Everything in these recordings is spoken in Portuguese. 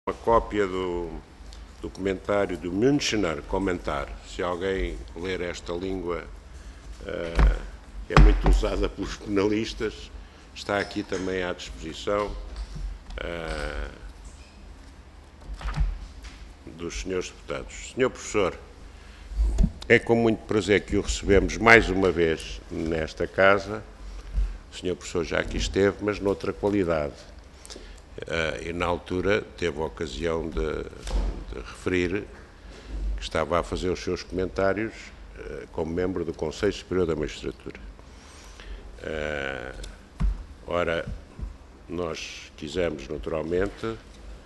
Uma cópia do comentário do Münchener Comentar. Se alguém ler esta língua, que é muito usada pelos penalistas, está aqui também à disposição dos senhores deputados. Senhor professor, é com muito prazer que o recebemos mais uma vez nesta casa. O senhor professor já aqui esteve, mas noutra qualidade. E na altura teve a ocasião de referir que estava a fazer os seus comentários como membro do Conselho Superior da Magistratura. Ora, nós quisemos naturalmente,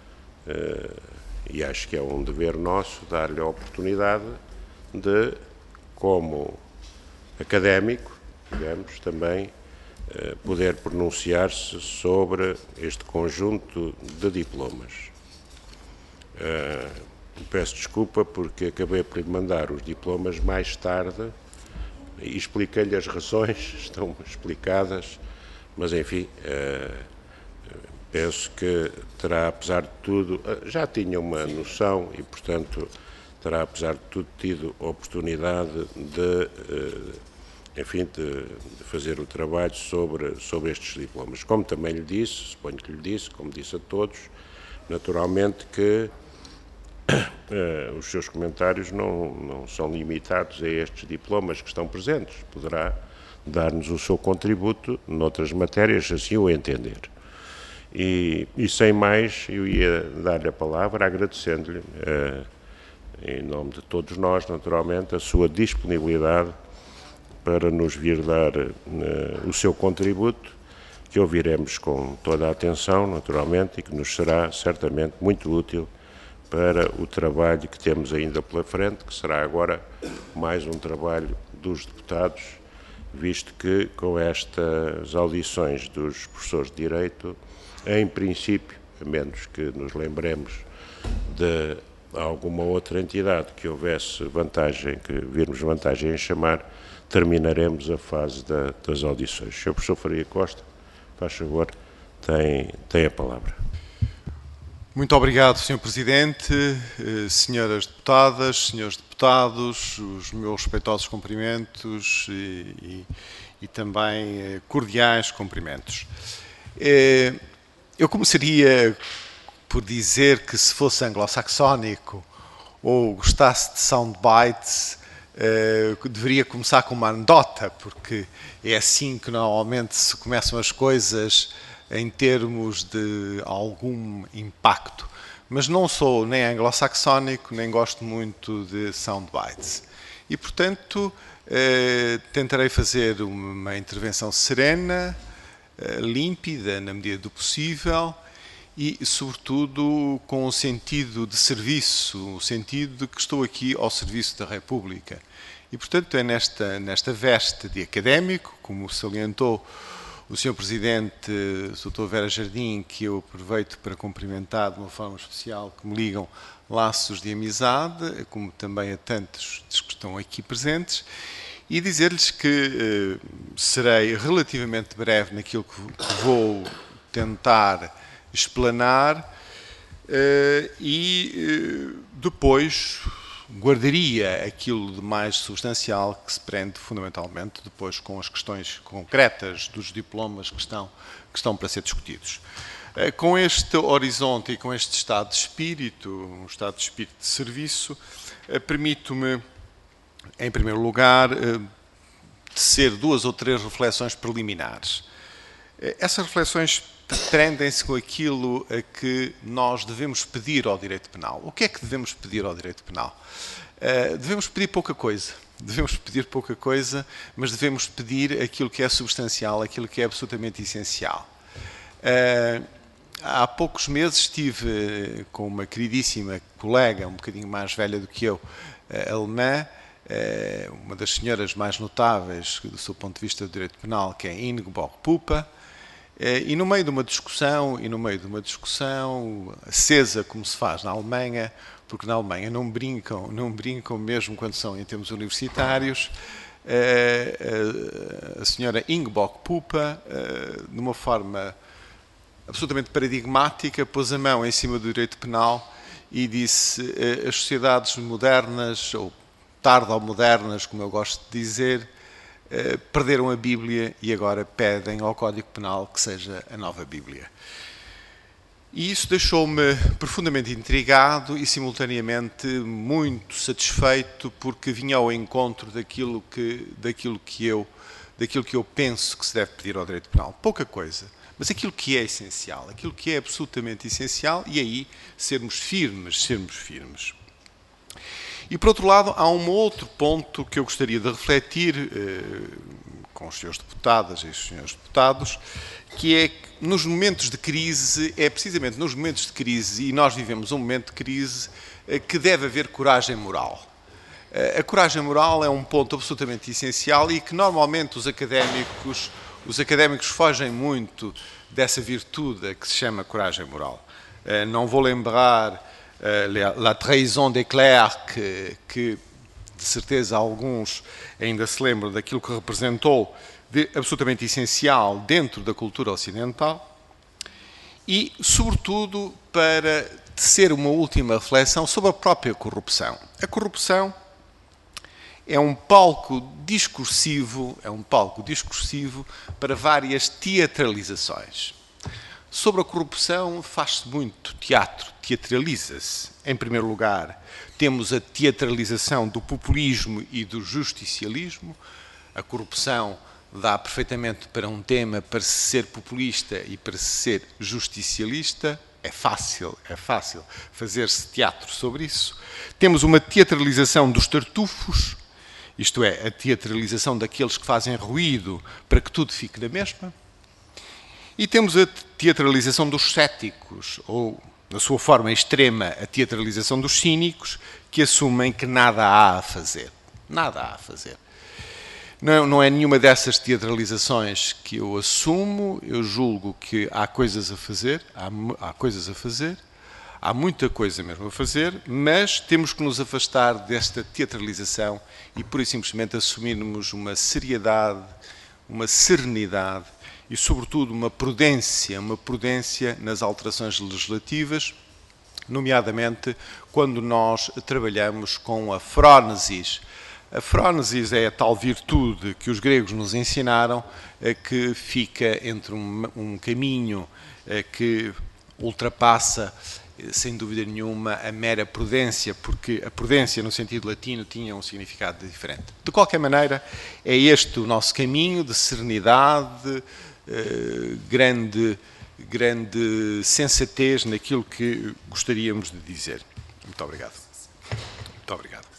e acho que é um dever nosso, dar-lhe a oportunidade de, como académico, digamos, também poder pronunciar-se sobre este conjunto de diplomas. Peço desculpa porque acabei por lhe mandar os diplomas mais tarde e expliquei-lhe as razões, estão explicadas, mas enfim, penso que terá, apesar de tudo, já tinha uma noção e, portanto, terá, apesar de tudo, tido a oportunidade de fazer o trabalho sobre estes diplomas. Como também lhe disse, suponho que lhe disse, como disse a todos, naturalmente que os seus comentários não são limitados a estes diplomas que estão presentes. Poderá dar-nos o seu contributo noutras matérias, assim o entender. E sem mais, eu ia dar-lhe a palavra, agradecendo-lhe, em nome de todos nós, naturalmente, a sua disponibilidade para nos vir dar o seu contributo, que ouviremos com toda a atenção, naturalmente, e que nos será certamente muito útil para o trabalho que temos ainda pela frente, que será agora mais um trabalho dos deputados, visto que com estas audições dos professores de Direito, em princípio, a menos que nos lembremos de alguma outra entidade que houvesse vantagem, que virmos vantagem em chamar, terminaremos a fase das audições. Sr. Professor Faria Costa, faz favor, tem a palavra. Muito obrigado, Sr. Presidente, senhoras deputadas, senhores deputados, os meus respeitosos cumprimentos e também cordiais cumprimentos. Eu começaria por dizer que, se fosse anglo-saxónico ou gostasse de soundbites, deveria começar com uma anedota, porque é assim que normalmente se começam as coisas em termos de algum impacto. Mas não sou nem anglo-saxónico, nem gosto muito de soundbites. E, portanto, tentarei fazer uma intervenção serena, límpida, na medida do possível, e, sobretudo, com o sentido de serviço, o sentido de que estou aqui ao serviço da República. E, portanto, é nesta veste de académico, como salientou o Sr. Presidente, o Dr. Vera Jardim, que eu aproveito para cumprimentar de uma forma especial, que me ligam laços de amizade, como também a tantos que estão aqui presentes, e dizer-lhes que serei relativamente breve naquilo que vou tentar explanar e depois guardaria aquilo de mais substancial que se prende fundamentalmente depois com as questões concretas dos diplomas que estão para ser discutidos. Com este horizonte e com este estado de espírito, um estado de espírito de serviço, permito-me, em primeiro lugar, tecer 2 ou 3 reflexões preliminares. Essas reflexões prendem-se com aquilo a que nós devemos pedir ao direito penal. O que é que devemos pedir ao direito penal? Devemos pedir pouca coisa. Devemos pedir pouca coisa, mas devemos pedir aquilo que é substancial, aquilo que é absolutamente essencial. Há poucos meses estive com uma queridíssima colega, um bocadinho mais velha do que eu, alemã, uma das senhoras mais notáveis do seu ponto de vista do direito penal, que é Ingeborg Pupa, e no meio de uma discussão, acesa como se faz na Alemanha, porque na Alemanha não brincam mesmo quando são em termos universitários, a senhora Ingeborg Pupa, de uma forma absolutamente paradigmática, pôs a mão em cima do direito penal e disse: as sociedades modernas, ou tardo-modernas, como eu gosto de dizer, perderam a Bíblia e agora pedem ao Código Penal que seja a nova Bíblia. E isso deixou-me profundamente intrigado e simultaneamente muito satisfeito, porque vinha ao encontro daquilo que eu penso que se deve pedir ao direito penal. Pouca coisa, mas aquilo que é essencial, aquilo que é absolutamente essencial, e aí sermos firmes. E por outro lado, há um outro ponto que eu gostaria de refletir com os senhores deputadas e os senhores deputados, que é que nos momentos de crise, é precisamente nos momentos de crise, e nós vivemos um momento de crise, que deve haver coragem moral. A coragem moral é um ponto absolutamente essencial e que normalmente os académicos fogem muito dessa virtude que se chama coragem moral. Não vou lembrar la trahison des clercs, que de certeza alguns ainda se lembram daquilo que representou de absolutamente essencial dentro da cultura ocidental, e, sobretudo, para tecer uma última reflexão sobre a própria corrupção. A corrupção é um palco discursivo para várias teatralizações. Sobre a corrupção faz-se muito teatro, teatraliza-se. Em primeiro lugar, temos a teatralização do populismo e do justicialismo. A corrupção dá perfeitamente para um tema para se ser populista e para se ser justicialista. É fácil fazer-se teatro sobre isso. Temos uma teatralização dos tartufos, isto é, a teatralização daqueles que fazem ruído para que tudo fique na mesma. E temos a teatralização dos céticos, ou, na sua forma extrema, a teatralização dos cínicos, que assumem que nada há a fazer. Nada há a fazer. Não é nenhuma dessas teatralizações que eu assumo. Eu julgo que há coisas a fazer, há coisas a fazer, há muita coisa mesmo a fazer, mas temos que nos afastar desta teatralização e, pura e simplesmente, assumirmos uma seriedade, uma serenidade e, sobretudo, uma prudência nas alterações legislativas, nomeadamente quando nós trabalhamos com a frónesis. A frónesis é a tal virtude que os gregos nos ensinaram, que fica entre um caminho que ultrapassa, sem dúvida nenhuma, a mera prudência, porque a prudência, no sentido latino, tinha um significado diferente. De qualquer maneira, é este o nosso caminho de serenidade, grande sensatez naquilo que gostaríamos de dizer. Muito obrigado. Muito obrigado.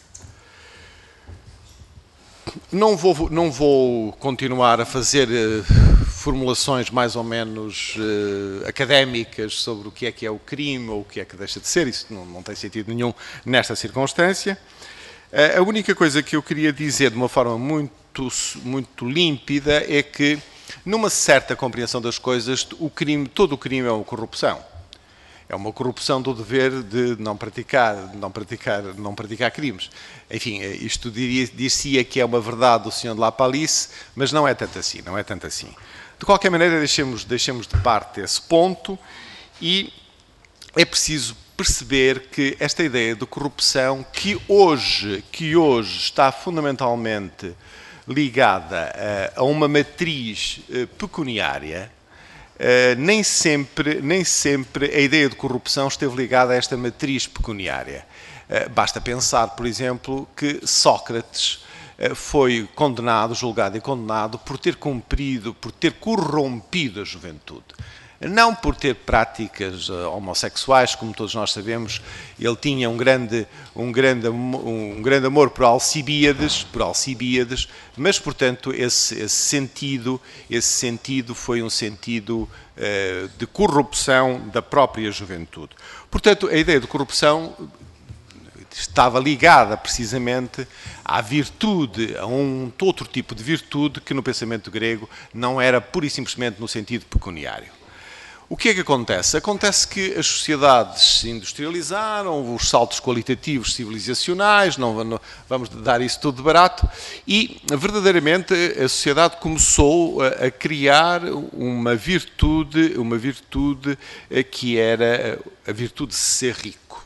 Não vou continuar a fazer formulações mais ou menos académicas sobre o que é o crime ou o que deixa de ser. Isso não tem sentido nenhum nesta circunstância. A única coisa que eu queria dizer de uma forma muito límpida é que, numa certa compreensão das coisas, todo o crime é uma corrupção. É uma corrupção do dever de não praticar crimes. Enfim, isto dir-se-ia que é uma verdade do Senhor de La Palice, mas não é tanto assim. De qualquer maneira, deixemos de parte esse ponto, e é preciso perceber que esta ideia de corrupção, que hoje está fundamentalmente ligada a uma matriz pecuniária, nem sempre a ideia de corrupção esteve ligada a esta matriz pecuniária. Basta pensar, por exemplo, que Sócrates foi julgado e condenado por ter corrompido a juventude. Não por ter práticas homossexuais, como todos nós sabemos. Ele tinha um grande amor por Alcibíades, mas, portanto, esse sentido foi um sentido de corrupção da própria juventude. Portanto, a ideia de corrupção estava ligada precisamente à virtude, a um outro tipo de virtude que no pensamento grego não era pura e simplesmente no sentido pecuniário. O que é que acontece? Acontece que as sociedades se industrializaram, os saltos qualitativos civilizacionais, não vamos dar isso tudo de barato, e verdadeiramente a sociedade começou a criar uma virtude que era a virtude de ser rico.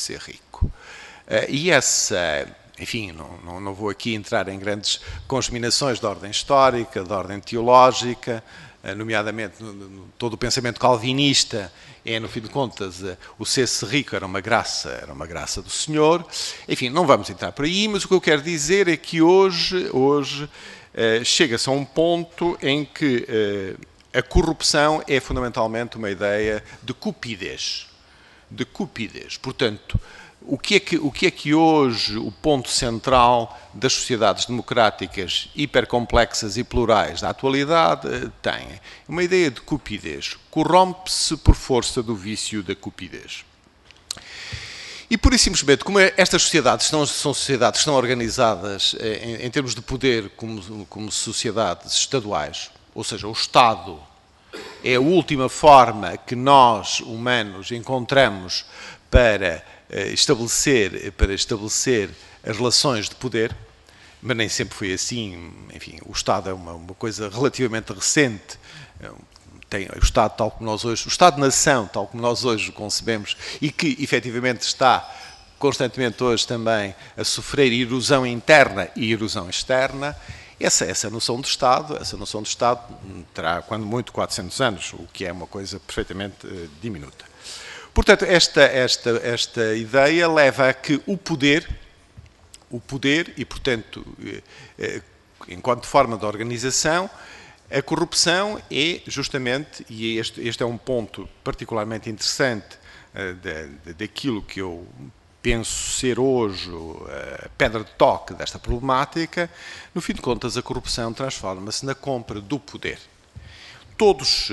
E essa, enfim, não vou aqui entrar em grandes congeminações de ordem histórica, de ordem teológica, nomeadamente todo o pensamento calvinista, no fim de contas, o ser-se rico era uma graça do Senhor. Enfim, não vamos entrar por aí, mas o que eu quero dizer é que hoje chega-se a um ponto em que a corrupção é fundamentalmente uma ideia de cupidez. Portanto, o que é que hoje o ponto central das sociedades democráticas hipercomplexas e plurais da atualidade tem? Uma ideia de cupidez. Corrompe-se por força do vício da cupidez. E, pura e simplesmente, como estas sociedades são sociedades que estão organizadas em termos de poder como sociedades estaduais, ou seja, o Estado é a última forma que nós, humanos, encontramos para estabelecer as relações de poder, mas nem sempre foi assim. Enfim, o Estado é uma coisa relativamente recente. Tem o Estado tal como nós hoje, o Estado-nação tal como nós hoje o concebemos e que efetivamente está constantemente hoje também a sofrer erosão interna e erosão externa. Essa noção de Estado terá, quando muito, 400 anos, o que é uma coisa perfeitamente diminuta. Portanto, esta ideia leva a que o poder e, portanto, enquanto forma de organização, a corrupção é justamente, e este é um ponto particularmente interessante daquilo que eu penso ser hoje a pedra de toque desta problemática, no fim de contas a corrupção transforma-se na compra do poder. Todos,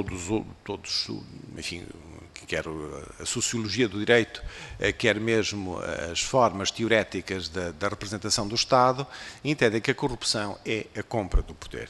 enfim, quer a sociologia do direito, quer mesmo as formas teoréticas da representação do Estado, entendem que a corrupção é a compra do poder.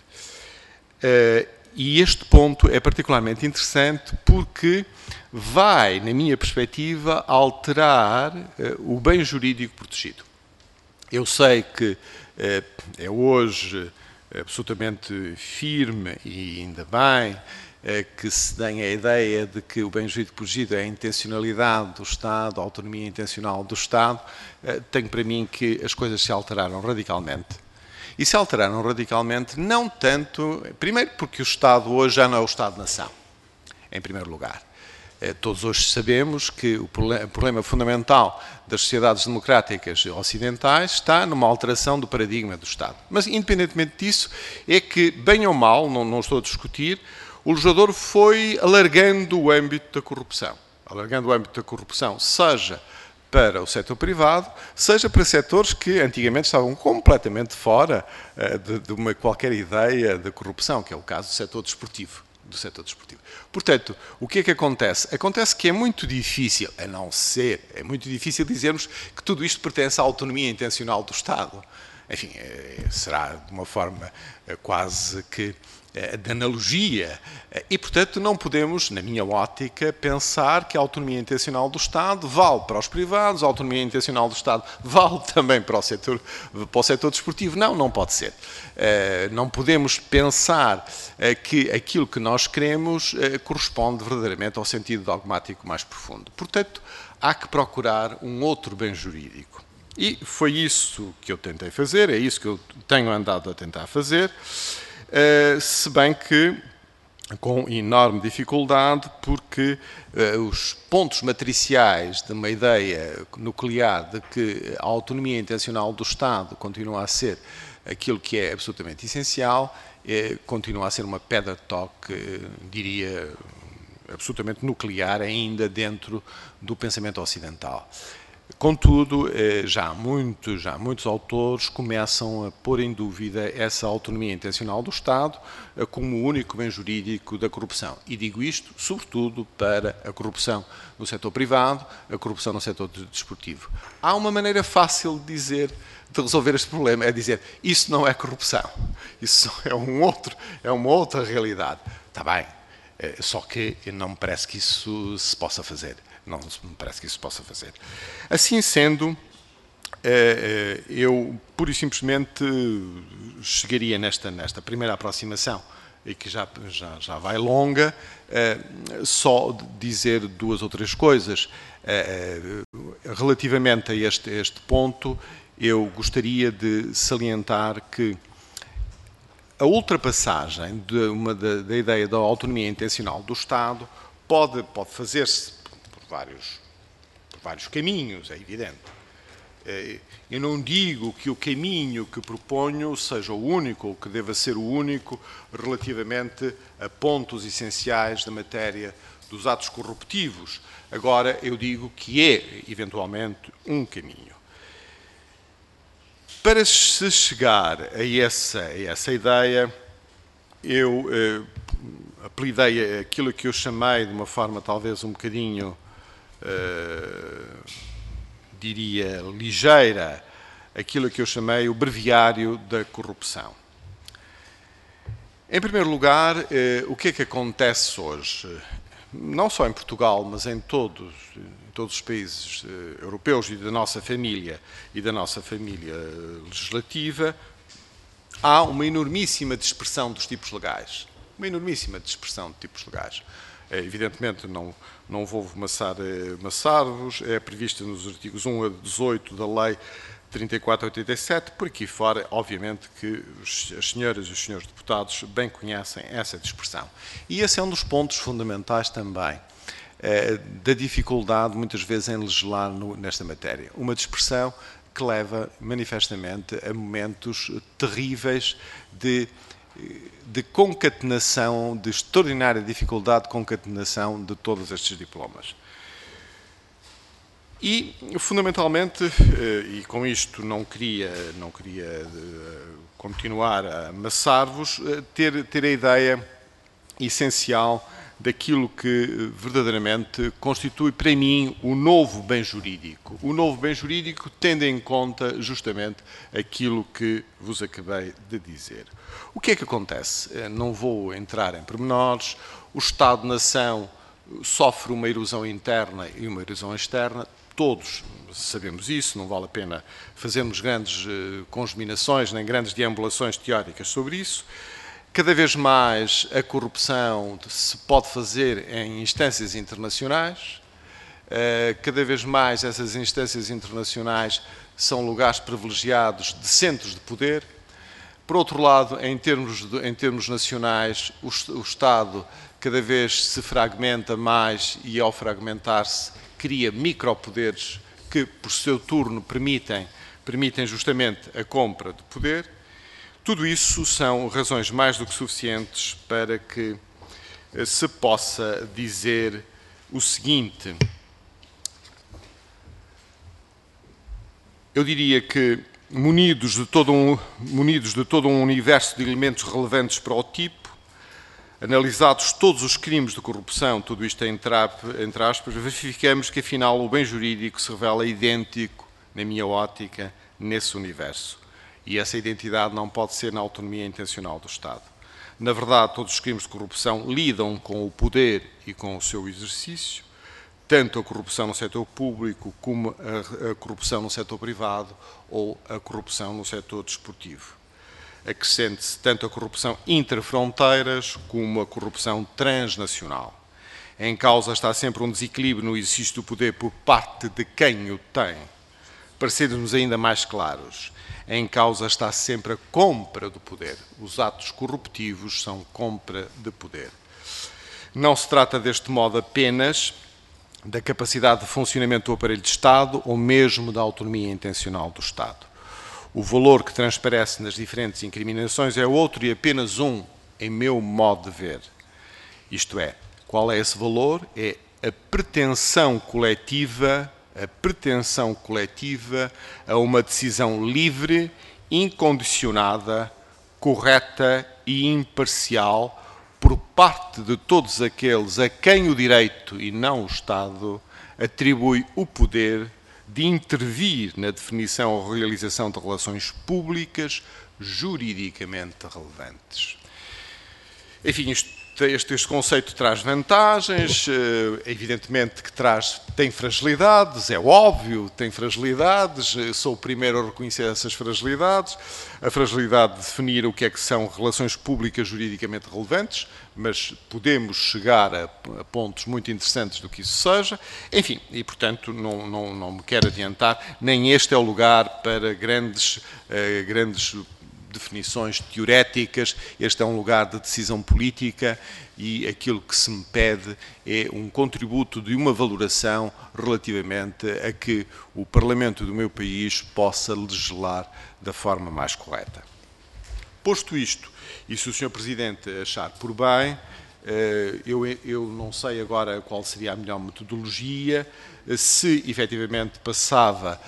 E este ponto é particularmente interessante porque vai, na minha perspectiva, alterar o bem jurídico protegido. Eu sei que é hoje absolutamente firme, e ainda bem, que se tem a ideia de que o bem jurídico protegido é a intencionalidade do Estado, a autonomia intencional do Estado. Tenho para mim que as coisas se alteraram radicalmente. E se alteraram radicalmente não tanto, primeiro porque o Estado hoje já não é o Estado-nação, em primeiro lugar. Todos hoje sabemos que o problema fundamental das sociedades democráticas ocidentais está numa alteração do paradigma do Estado. Mas, independentemente disso, é que, bem ou mal, não estou a discutir, o legislador foi alargando o âmbito da corrupção. Alargando o âmbito da corrupção, seja para o setor privado, seja para setores que antigamente estavam completamente fora de qualquer ideia de corrupção, que é o caso do setor desportivo. Portanto, o que é que acontece? Acontece que é muito difícil, é muito difícil dizermos que tudo isto pertence à autonomia intencional do Estado. Enfim, será de uma forma quase que de analogia, e, portanto, não podemos, na minha ótica, pensar que a autonomia intencional do Estado vale para os privados, a autonomia intencional do Estado vale também para o setor desportivo. Não pode ser. Não podemos pensar que aquilo que nós queremos corresponde verdadeiramente ao sentido dogmático mais profundo. Portanto, há que procurar um outro bem jurídico. E foi isso que eu tentei fazer, é isso que eu tenho andado a tentar fazer, se bem que com enorme dificuldade, porque os pontos matriciais de uma ideia nuclear de que a autonomia intencional do Estado continua a ser aquilo que é absolutamente essencial, continua a ser uma pedra de toque, diria, absolutamente nuclear ainda dentro do pensamento ocidental. Contudo, já muitos autores começam a pôr em dúvida essa autonomia intencional do Estado como o único bem jurídico da corrupção. E digo isto, sobretudo, para a corrupção no setor privado, a corrupção no setor desportivo. Há uma maneira fácil de resolver este problema, é dizer, isso não é corrupção, isso é uma outra realidade. Está bem. Só que não me parece que isso se possa fazer. Não me parece que isso se possa fazer. Assim sendo, eu pura e simplesmente chegaria nesta primeira aproximação, e que já vai longa, só dizer duas ou três coisas. Relativamente a este ponto, eu gostaria de salientar que a ultrapassagem da ideia da autonomia intencional do Estado pode fazer-se por vários caminhos, é evidente. Eu não digo que o caminho que proponho seja o único, ou que deva ser o único, relativamente a pontos essenciais da matéria dos atos corruptivos. Agora, eu digo que é, eventualmente, um caminho. Para se chegar a essa ideia, eu apelidei aquilo que eu chamei, de uma forma talvez um bocadinho, diria, ligeira, aquilo que eu chamei o breviário da corrupção. Em primeiro lugar, o que é que acontece hoje? Não só em Portugal, mas em todos os países europeus e da nossa família legislativa, há uma enormíssima dispersão dos tipos legais. Uma enormíssima dispersão de tipos legais. Evidentemente, não vou maçar-vos, é prevista nos artigos 1 a 18 da Lei 3487, por aqui fora, obviamente que as senhoras e os senhores deputados bem conhecem essa dispersão. E esse é um dos pontos fundamentais também da dificuldade, muitas vezes, em legislar nesta matéria. Uma dispersão que leva, manifestamente, a momentos terríveis de concatenação, de extraordinária dificuldade de concatenação de todos estes diplomas. E, fundamentalmente, e com isto não queria continuar a amassar-vos, ter a ideia essencial daquilo que verdadeiramente constitui para mim o novo bem jurídico. O novo bem jurídico tendo em conta justamente aquilo que vos acabei de dizer. O que é que acontece? Não vou entrar em pormenores. O Estado-nação sofre uma erosão interna e uma erosão externa. Todos sabemos isso, não vale a pena fazermos grandes conjuminações nem grandes deambulações teóricas sobre isso. Cada vez mais a corrupção se pode fazer em instâncias internacionais, cada vez mais essas instâncias internacionais são lugares privilegiados de centros de poder. Por outro lado, em termos nacionais, o Estado cada vez se fragmenta mais e, ao fragmentar-se, cria micropoderes que, por seu turno, permitem justamente a compra de poder. Tudo isso são razões mais do que suficientes para que se possa dizer o seguinte. Eu diria que, munidos de todo um universo de elementos relevantes para o tipo, analisados todos os crimes de corrupção, tudo isto entre aspas, verificamos que, afinal, o bem jurídico se revela idêntico, na minha ótica, nesse universo. E essa identidade não pode ser na autonomia intencional do Estado. Na verdade, todos os crimes de corrupção lidam com o poder e com o seu exercício, tanto a corrupção no setor público como a corrupção no setor privado ou a corrupção no setor desportivo. Acrescente-se tanto a corrupção interfronteiras como a corrupção transnacional. Em causa está sempre um desequilíbrio no exercício do poder por parte de quem o tem. Para sermos ainda mais claros, em causa está sempre a compra do poder. Os atos corruptivos são compra de poder. Não se trata deste modo apenas da capacidade de funcionamento do aparelho de Estado ou mesmo da autonomia intencional do Estado. O valor que transparece nas diferentes incriminações é outro e apenas um, em meu modo de ver. Isto é, qual é esse valor? É a pretensão coletiva a uma decisão livre, incondicionada, correta e imparcial por parte de todos aqueles a quem o direito e não o Estado atribui o poder de intervir na definição ou realização de relações públicas juridicamente relevantes. Enfim, isto Este conceito traz vantagens, evidentemente que tem fragilidades, é óbvio, tem fragilidades, sou o primeiro a reconhecer essas fragilidades, a fragilidade de definir o que é que são relações públicas juridicamente relevantes, mas podemos chegar a pontos muito interessantes do que isso seja, enfim, e portanto não me quero adiantar, nem este é o lugar para grandes definições teoréticas, este é um lugar de decisão política e aquilo que se me pede é um contributo de uma valoração relativamente a que o Parlamento do meu país possa legislar da forma mais correta. Posto isto, e se o Sr. Presidente achar por bem, eu não sei agora qual seria a melhor metodologia, se efetivamente passava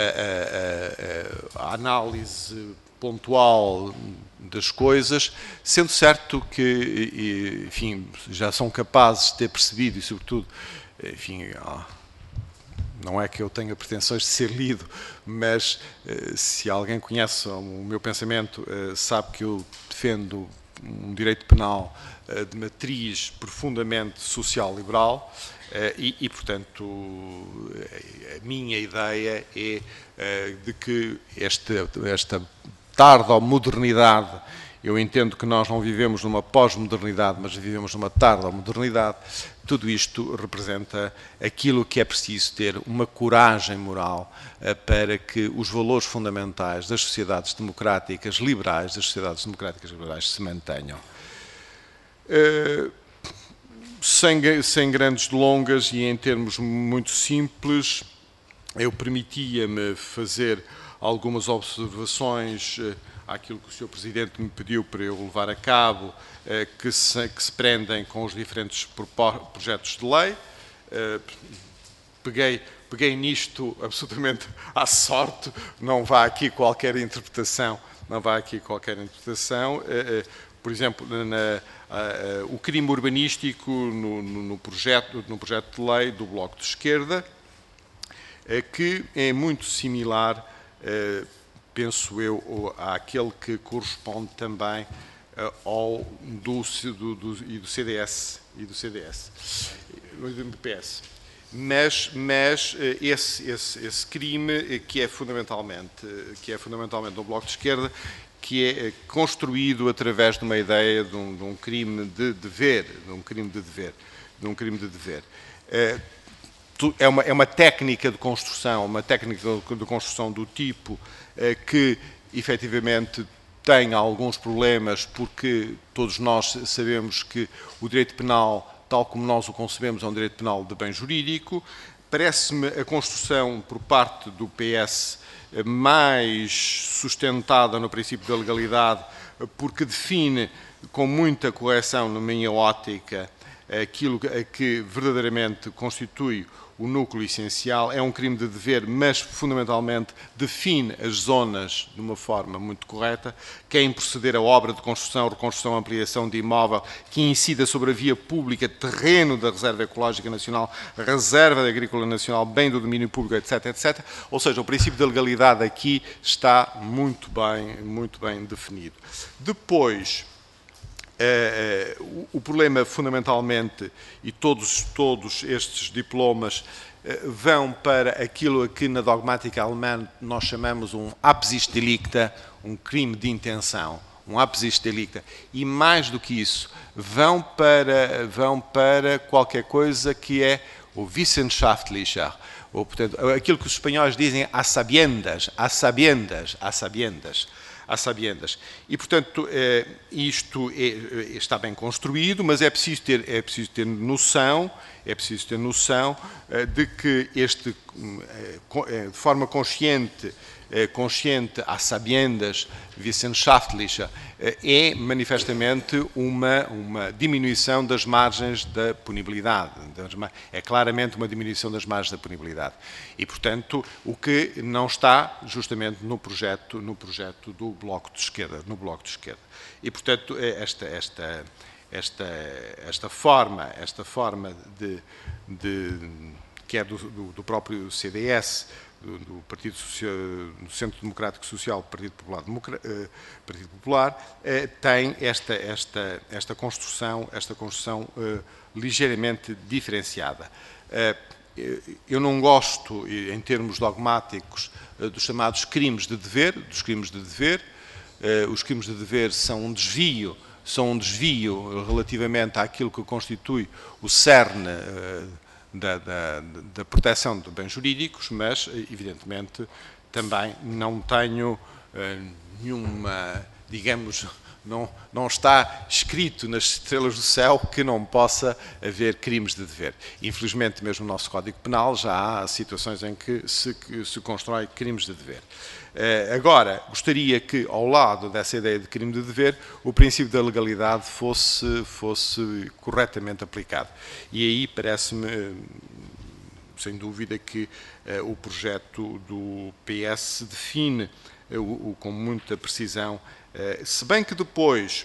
a análise pontual das coisas, sendo certo que, enfim, já são capazes de ter percebido e, sobretudo, enfim, não é que eu tenha pretensões de ser lido, mas se alguém conhece o meu pensamento, sabe que eu defendo um direito penal de matriz profundamente social-liberal e, portanto, a minha ideia é de que esta tardo-modernidade, eu entendo que nós não vivemos numa pós-modernidade, mas vivemos numa tardo-modernidade, tudo isto representa aquilo que é preciso ter uma coragem moral para que os valores fundamentais das sociedades democráticas liberais, se mantenham. Sem grandes delongas e em termos muito simples, eu permitia-me fazer algumas observações àquilo que o Sr. Presidente me pediu para eu levar a cabo, que se prendem com os diferentes projetos de lei. Peguei nisto absolutamente à sorte, não vá aqui qualquer interpretação, por exemplo, o crime urbanístico no projeto de lei do Bloco de Esquerda, que é muito similar, penso eu, àquele que corresponde também ao do CDS e do PS. Mas esse crime que é fundamentalmente no Bloco de Esquerda, que é construído através de uma ideia de um crime de dever, é uma técnica de construção, do tipo que efetivamente tem alguns problemas, porque todos nós sabemos que o direito penal, tal como nós o concebemos, é um direito penal de bem jurídico. Parece-me a construção por parte do PS mais sustentada no princípio da legalidade, porque define com muita correção, na minha ótica, aquilo que verdadeiramente constitui o núcleo essencial. É um crime de dever, mas fundamentalmente define as zonas de uma forma muito correta, que é em proceder a obra de construção, reconstrução, ampliação de imóvel que incida sobre a via pública, terreno da Reserva Ecológica Nacional, Reserva Agrícola Nacional, bem do domínio público, etc, etc. Ou seja, o princípio da legalidade aqui está muito bem definido. Depois, o problema fundamentalmente, e todos estes diplomas vão para aquilo a que na dogmática alemã nós chamamos um Absichtsdelikte, um crime de intenção, um Absichtsdelikte, e mais do que isso, vão para qualquer coisa que é o Wissenschaftlicher, ou, portanto, aquilo que os espanhóis dizem a sabiendas. E, portanto, isto está bem construído, mas é preciso ter noção de que de forma consciente, a sabiendas, wissenschaftliche, é manifestamente uma diminuição das margens da punibilidade. É claramente uma diminuição das margens da punibilidade. E, portanto, o que não está justamente no projeto do Bloco de Esquerda. E, portanto, esta forma que é do próprio CDS, do Partido Social, do Centro Democrático Social, Partido Popular, tem esta construção ligeiramente diferenciada. Eu não gosto, em termos dogmáticos, dos chamados crimes de dever, Os crimes de dever são um desvio relativamente àquilo que constitui o cerne da proteção de bens jurídicos, mas, evidentemente, também não tenho nenhuma, digamos, não está escrito nas estrelas do céu que não possa haver crimes de dever. Infelizmente, mesmo no nosso Código Penal já há situações em que se constrói crimes de dever. Agora, gostaria que, ao lado dessa ideia de crime de dever, o princípio da legalidade fosse corretamente aplicado. E aí parece-me, sem dúvida, que o projeto do PS define com muita precisão, se bem que depois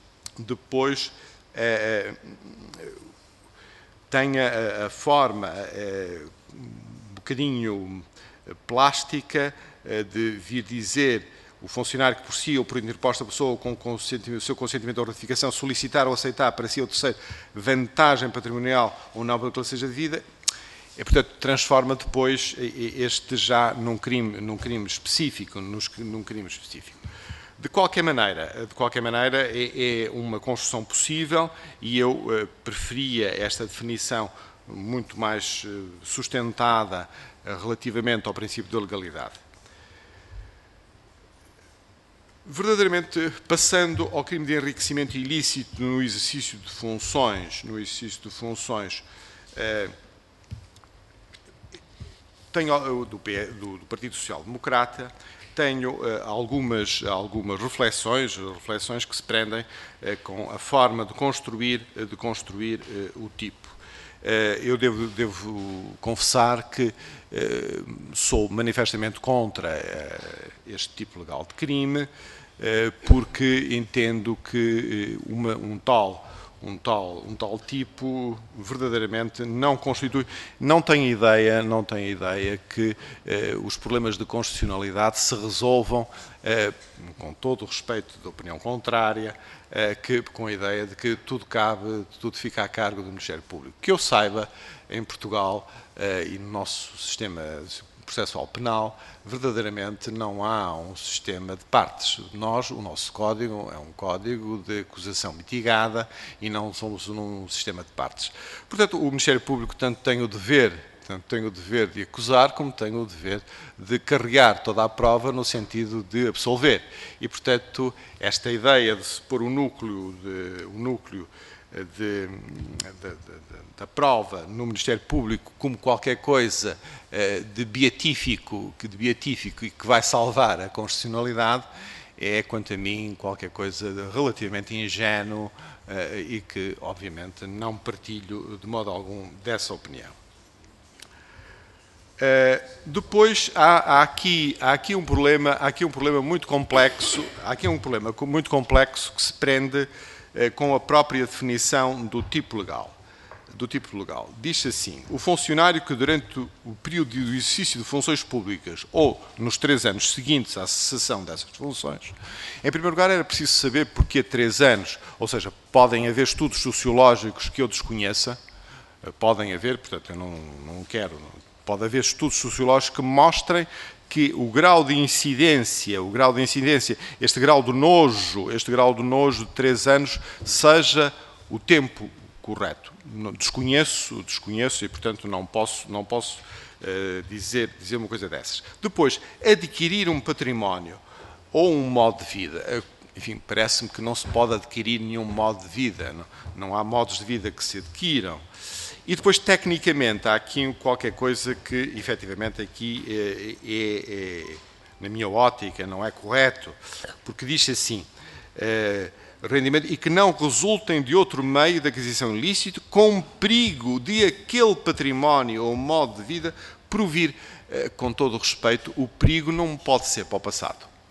tenha a forma um bocadinho plástica de vir dizer o funcionário que por si ou por interposta pessoa com o seu consentimento ou ratificação solicitar ou aceitar para si ou terceiro vantagem patrimonial ou nobre que lhe seja devida, e, portanto, transforma depois este já num crime específico, De qualquer maneira, é uma construção possível e eu preferia esta definição muito mais sustentada relativamente ao princípio da legalidade. Verdadeiramente, passando ao crime de enriquecimento ilícito no exercício de funções, tenho do Partido Social Democrata, tenho algumas reflexões que se prendem com a forma de construir o tipo. Eu devo confessar que sou manifestamente contra este tipo legal de crime, porque entendo que um tal tipo verdadeiramente não constitui, não tem ideia que os problemas de constitucionalidade se resolvam, com todo o respeito da opinião contrária, com a ideia de que tudo fica a cargo do Ministério Público. Que eu saiba, em Portugal e no nosso sistema processual penal, verdadeiramente não há um sistema de partes. O nosso código é um código de acusação mitigada e não somos num sistema de partes. Portanto, o Ministério Público tanto tem o dever de acusar, como tem o dever de carregar toda a prova no sentido de absolver. E, portanto, esta ideia de se pôr o núcleo da prova no Ministério Público como qualquer coisa de beatífico e que vai salvar a constitucionalidade é, quanto a mim, qualquer coisa de relativamente ingênuo e que, obviamente, não partilho de modo algum dessa opinião. Depois há aqui um problema muito complexo, que se prende com a própria definição do tipo legal. Diz assim: o funcionário que durante o período do exercício de funções públicas ou nos 3 anos seguintes à cessação dessas funções, em primeiro lugar era preciso saber porquê 3 anos, ou seja, podem haver estudos sociológicos que eu desconheça, podem haver, portanto eu não quero, pode haver estudos sociológicos que mostrem que o grau de incidência, este grau de nojo de 3 anos seja o tempo correto. Desconheço e, portanto, não posso dizer uma coisa dessas. Depois, adquirir um património ou um modo de vida. Enfim, parece-me que não se pode adquirir nenhum modo de vida. Não há modos de vida que se adquiram. E depois, tecnicamente, há aqui qualquer coisa que, efetivamente, aqui na minha ótica, não é correto, porque diz assim, rendimento, e que não resultem de outro meio de aquisição ilícito, com perigo de aquele património ou modo de vida provir, com todo o respeito, o perigo não pode ser para o passado.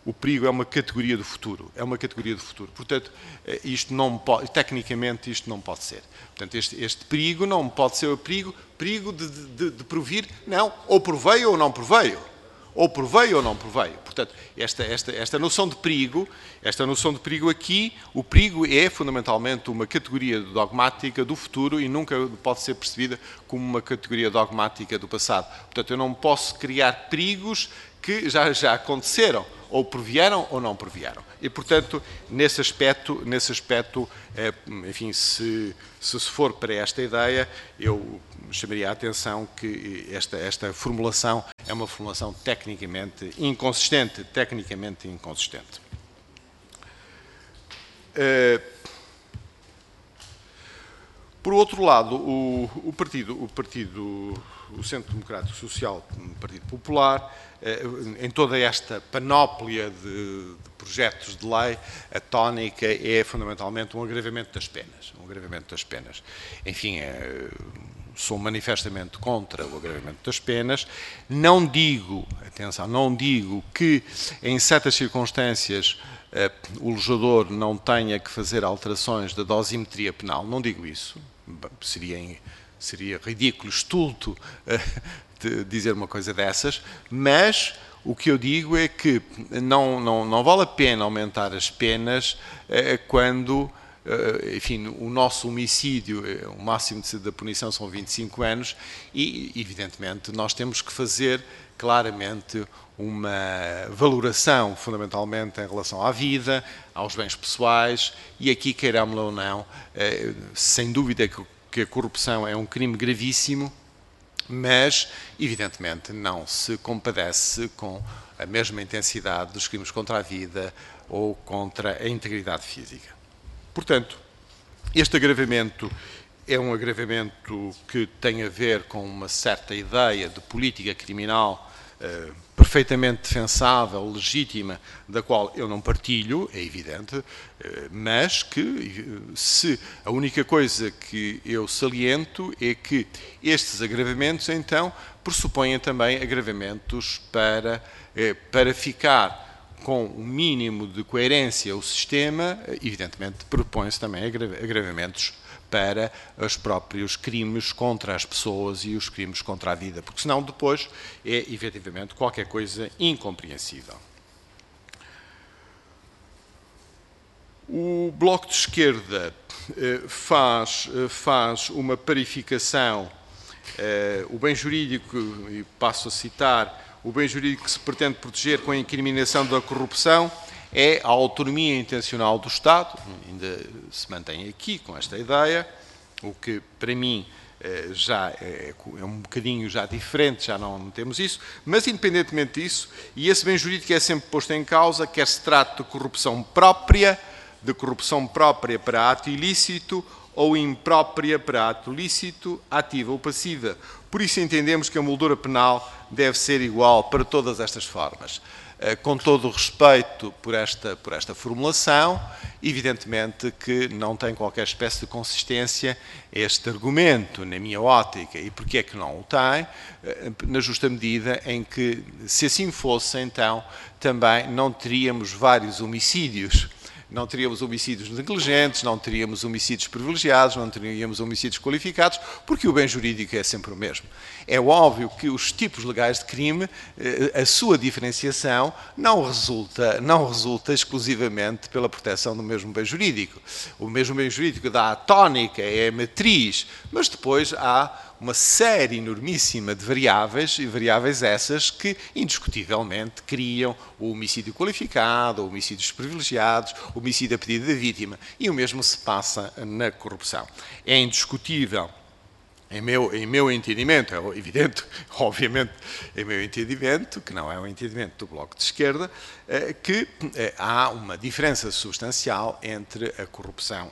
o perigo é uma categoria do futuro. É uma categoria do futuro. Portanto, isto não pode, tecnicamente, isto não pode ser. Portanto, este perigo não pode ser o perigo de provir, não, ou proveio ou não proveio. Ou proveio ou não proveio. Portanto, esta noção de perigo aqui, o perigo é fundamentalmente uma categoria dogmática do futuro e nunca pode ser percebida como uma categoria dogmática do passado. Portanto, eu não posso criar perigos que já aconteceram, ou previeram ou não previeram. E, portanto, nesse aspecto, enfim, se for para esta ideia, eu chamaria a atenção que esta formulação é uma formulação tecnicamente inconsistente. Por outro lado, o Centro Democrático Social, o Partido Popular, em toda esta panóplia de projetos de lei, a tónica é fundamentalmente um agravamento das penas. Enfim, sou manifestamente contra o agravamento das penas. Não digo, atenção, não digo que em certas circunstâncias o legislador não tenha que fazer alterações da dosimetria penal, não digo isso. Seria ridículo, estulto dizer uma coisa dessas, mas o que eu digo é que não vale a pena aumentar as penas quando, enfim, o nosso homicídio, o máximo da punição são 25 anos e, evidentemente, nós temos que fazer claramente uma valoração, fundamentalmente em relação à vida, aos bens pessoais, e aqui, queiramos ou não, sem dúvida que a corrupção é um crime gravíssimo, mas, evidentemente, não se compadece com a mesma intensidade dos crimes contra a vida ou contra a integridade física. Portanto, este agravamento é um agravamento que tem a ver com uma certa ideia de política criminal perfeitamente defensável, legítima, da qual eu não partilho, é evidente, mas que se a única coisa que eu saliento é que estes agravamentos, então, pressupõem também agravamentos para ficar com um mínimo de coerência o sistema, evidentemente propõe-se também agravamentos para os próprios crimes contra as pessoas e os crimes contra a vida, porque senão depois é efetivamente qualquer coisa incompreensível. O Bloco de Esquerda faz uma parificação, o bem jurídico, e passo a citar, o bem jurídico que se pretende proteger com a incriminação da corrupção é a autonomia intencional do Estado, ainda se mantém aqui com esta ideia, o que para mim já é um bocadinho já diferente, já não temos isso, mas independentemente disso, e esse bem jurídico é sempre posto em causa, quer se trate de corrupção própria para ato ilícito ou imprópria para ato lícito, ativa ou passiva. Por isso entendemos que a moldura penal deve ser igual para todas estas formas. Com todo o respeito por esta formulação, evidentemente que não tem qualquer espécie de consistência este argumento, na minha ótica. E porquê é que não o tem? Na justa medida em que, se assim fosse, então, também não teríamos vários homicídios. Não teríamos homicídios negligentes, não teríamos homicídios privilegiados, não teríamos homicídios qualificados, porque o bem jurídico é sempre o mesmo. É óbvio que os tipos legais de crime, a sua diferenciação não resulta exclusivamente pela proteção do mesmo bem jurídico. O mesmo bem jurídico dá a tónica, é a matriz, mas depois há uma série enormíssima de variáveis, e variáveis essas que, indiscutivelmente, criam o homicídio qualificado, o homicídios privilegiados, o homicídio a pedido da vítima, e o mesmo se passa na corrupção. É indiscutível, em meu entendimento, é evidente, obviamente, em meu entendimento, que não é o entendimento do Bloco de Esquerda, que há uma diferença substancial entre a corrupção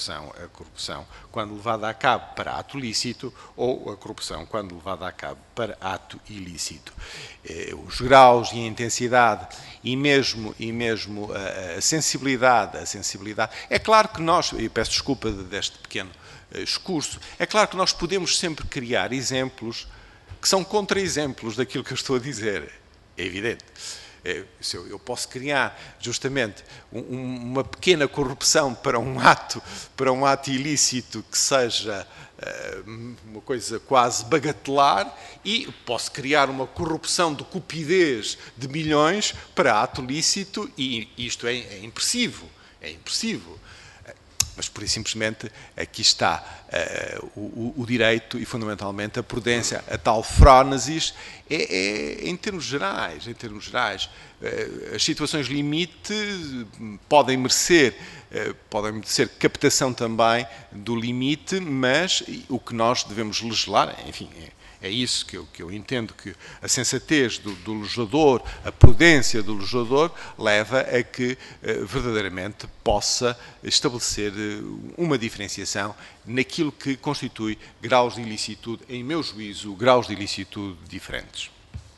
quando levada a cabo para ato lícito ou a corrupção quando levada a cabo para ato ilícito. Os graus e a intensidade e mesmo a sensibilidade. É claro que nós, e peço desculpa deste pequeno excurso, é claro que nós podemos sempre criar exemplos que são contra-exemplos daquilo que eu estou a dizer, é evidente. Eu posso criar justamente uma pequena corrupção para um ato ilícito que seja uma coisa quase bagatelar, e posso criar uma corrupção de cupidez de milhões para ato lícito, e isto é impressivo. É impressivo. Mas, pura e simplesmente, aqui está o direito e, fundamentalmente, a prudência, a tal frónesis, em termos gerais. As situações limite podem merecer captação também do limite, mas o que nós devemos legislar, enfim, é isso que eu entendo, que a sensatez do legislador, a prudência do legislador, leva a que verdadeiramente possa estabelecer uma diferenciação naquilo que constitui graus de ilicitude, em meu juízo, graus de ilicitude diferentes.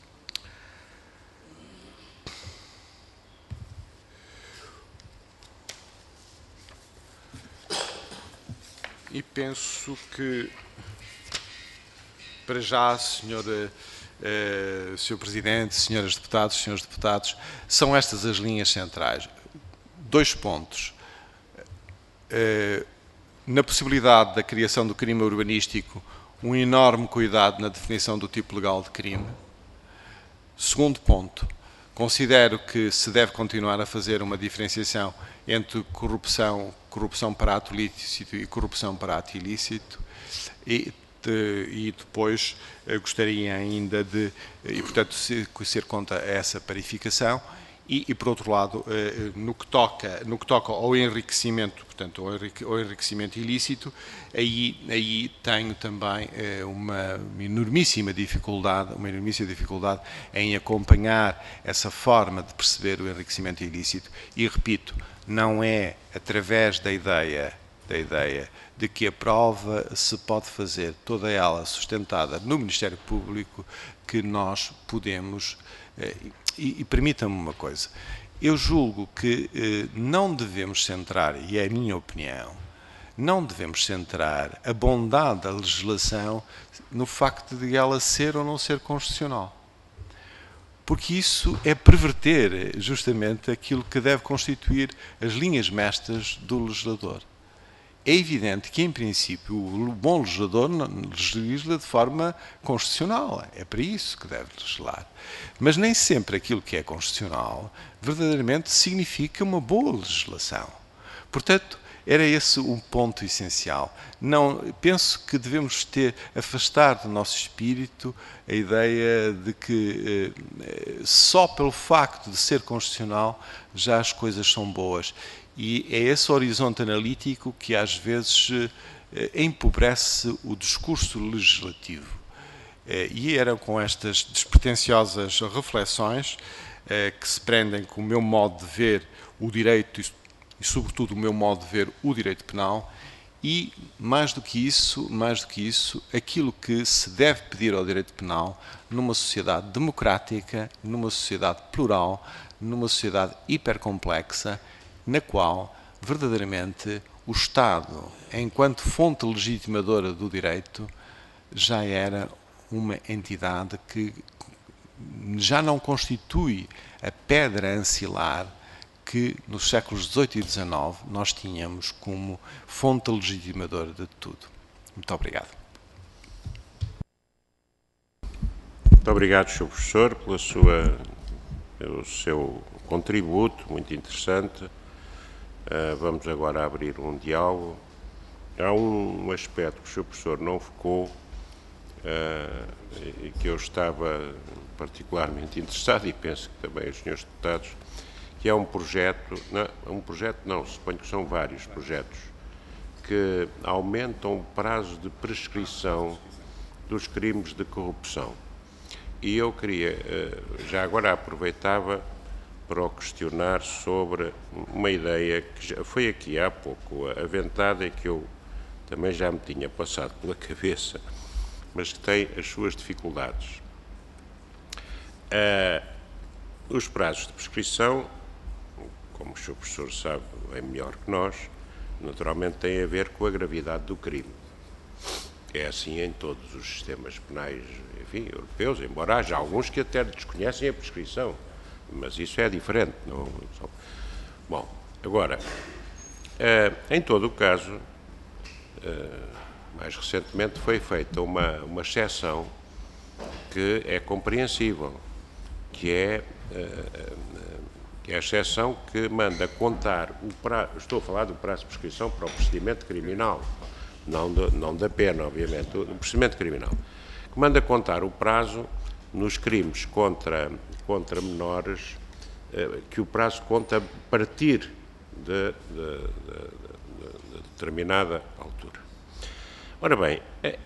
E penso que, para já, Sr. Presidente, senhores deputados, são estas as linhas centrais. 2 pontos. Na possibilidade da criação do crime urbanístico, um enorme cuidado na definição do tipo legal de crime. 2º ponto. Considero que se deve continuar a fazer uma diferenciação entre corrupção para ato lícito e corrupção para ato ilícito, e depois gostaria ainda de, portanto, ser contra essa parificação, e por outro lado, no que toca ao enriquecimento, portanto, ao enriquecimento ilícito, aí tenho também uma enormíssima dificuldade em acompanhar essa forma de perceber o enriquecimento ilícito, e repito, não é através da ideia de que a prova se pode fazer, toda ela sustentada no Ministério Público, que nós podemos... E permitam-me uma coisa, eu julgo que não devemos centrar, e é a minha opinião, não devemos centrar a bondade da legislação no facto de ela ser ou não ser constitucional. Porque isso é perverter justamente aquilo que deve constituir as linhas mestras do legislador. É evidente que, em princípio, o bom legislador legisla de forma constitucional. É para isso que deve legislar. Mas nem sempre aquilo que é constitucional verdadeiramente significa uma boa legislação. Portanto, era esse um ponto essencial. Não, penso que devemos afastar do nosso espírito a ideia de que só pelo facto de ser constitucional já as coisas são boas. E é esse horizonte analítico que às vezes empobrece o discurso legislativo. E eram com estas despretensiosas reflexões que se prendem com o meu modo de ver o direito e sobretudo o meu modo de ver o direito penal, e mais do que isso, aquilo que se deve pedir ao direito penal numa sociedade democrática, numa sociedade plural, numa sociedade hipercomplexa, na qual, verdadeiramente, o Estado, enquanto fonte legitimadora do direito, já era uma entidade que já não constitui a pedra ancilar que, nos séculos XVIII e XIX, nós tínhamos como fonte legitimadora de tudo. Muito obrigado. Muito obrigado, Sr. Professor, pelo seu contributo, muito interessante. Vamos agora abrir um diálogo. Há um aspecto que o Sr. Professor não focou e que eu estava particularmente interessado, e penso que também os senhores deputados, que é um projeto, suponho que são vários projetos, que aumentam o prazo de prescrição dos crimes de corrupção. E eu queria, já agora aproveitava para o questionar sobre uma ideia que já foi aqui há pouco aventada e que eu também já me tinha passado pela cabeça, mas que tem as suas dificuldades. Os prazos de prescrição, como o Sr. Professor sabe, é melhor que nós, naturalmente têm a ver com a gravidade do crime. É assim em todos os sistemas penais, enfim, europeus, embora haja alguns que até desconhecem a prescrição. mas isso é diferente. Não, bom, agora, em todo o caso, mais recentemente foi feita uma exceção que é compreensível, que é a exceção que manda contar o prazo, estou a falar do prazo de prescrição para o procedimento criminal, não da pena, obviamente, do procedimento criminal, que manda contar o prazo nos crimes contra menores, que o prazo conta a partir de determinada altura. Ora bem,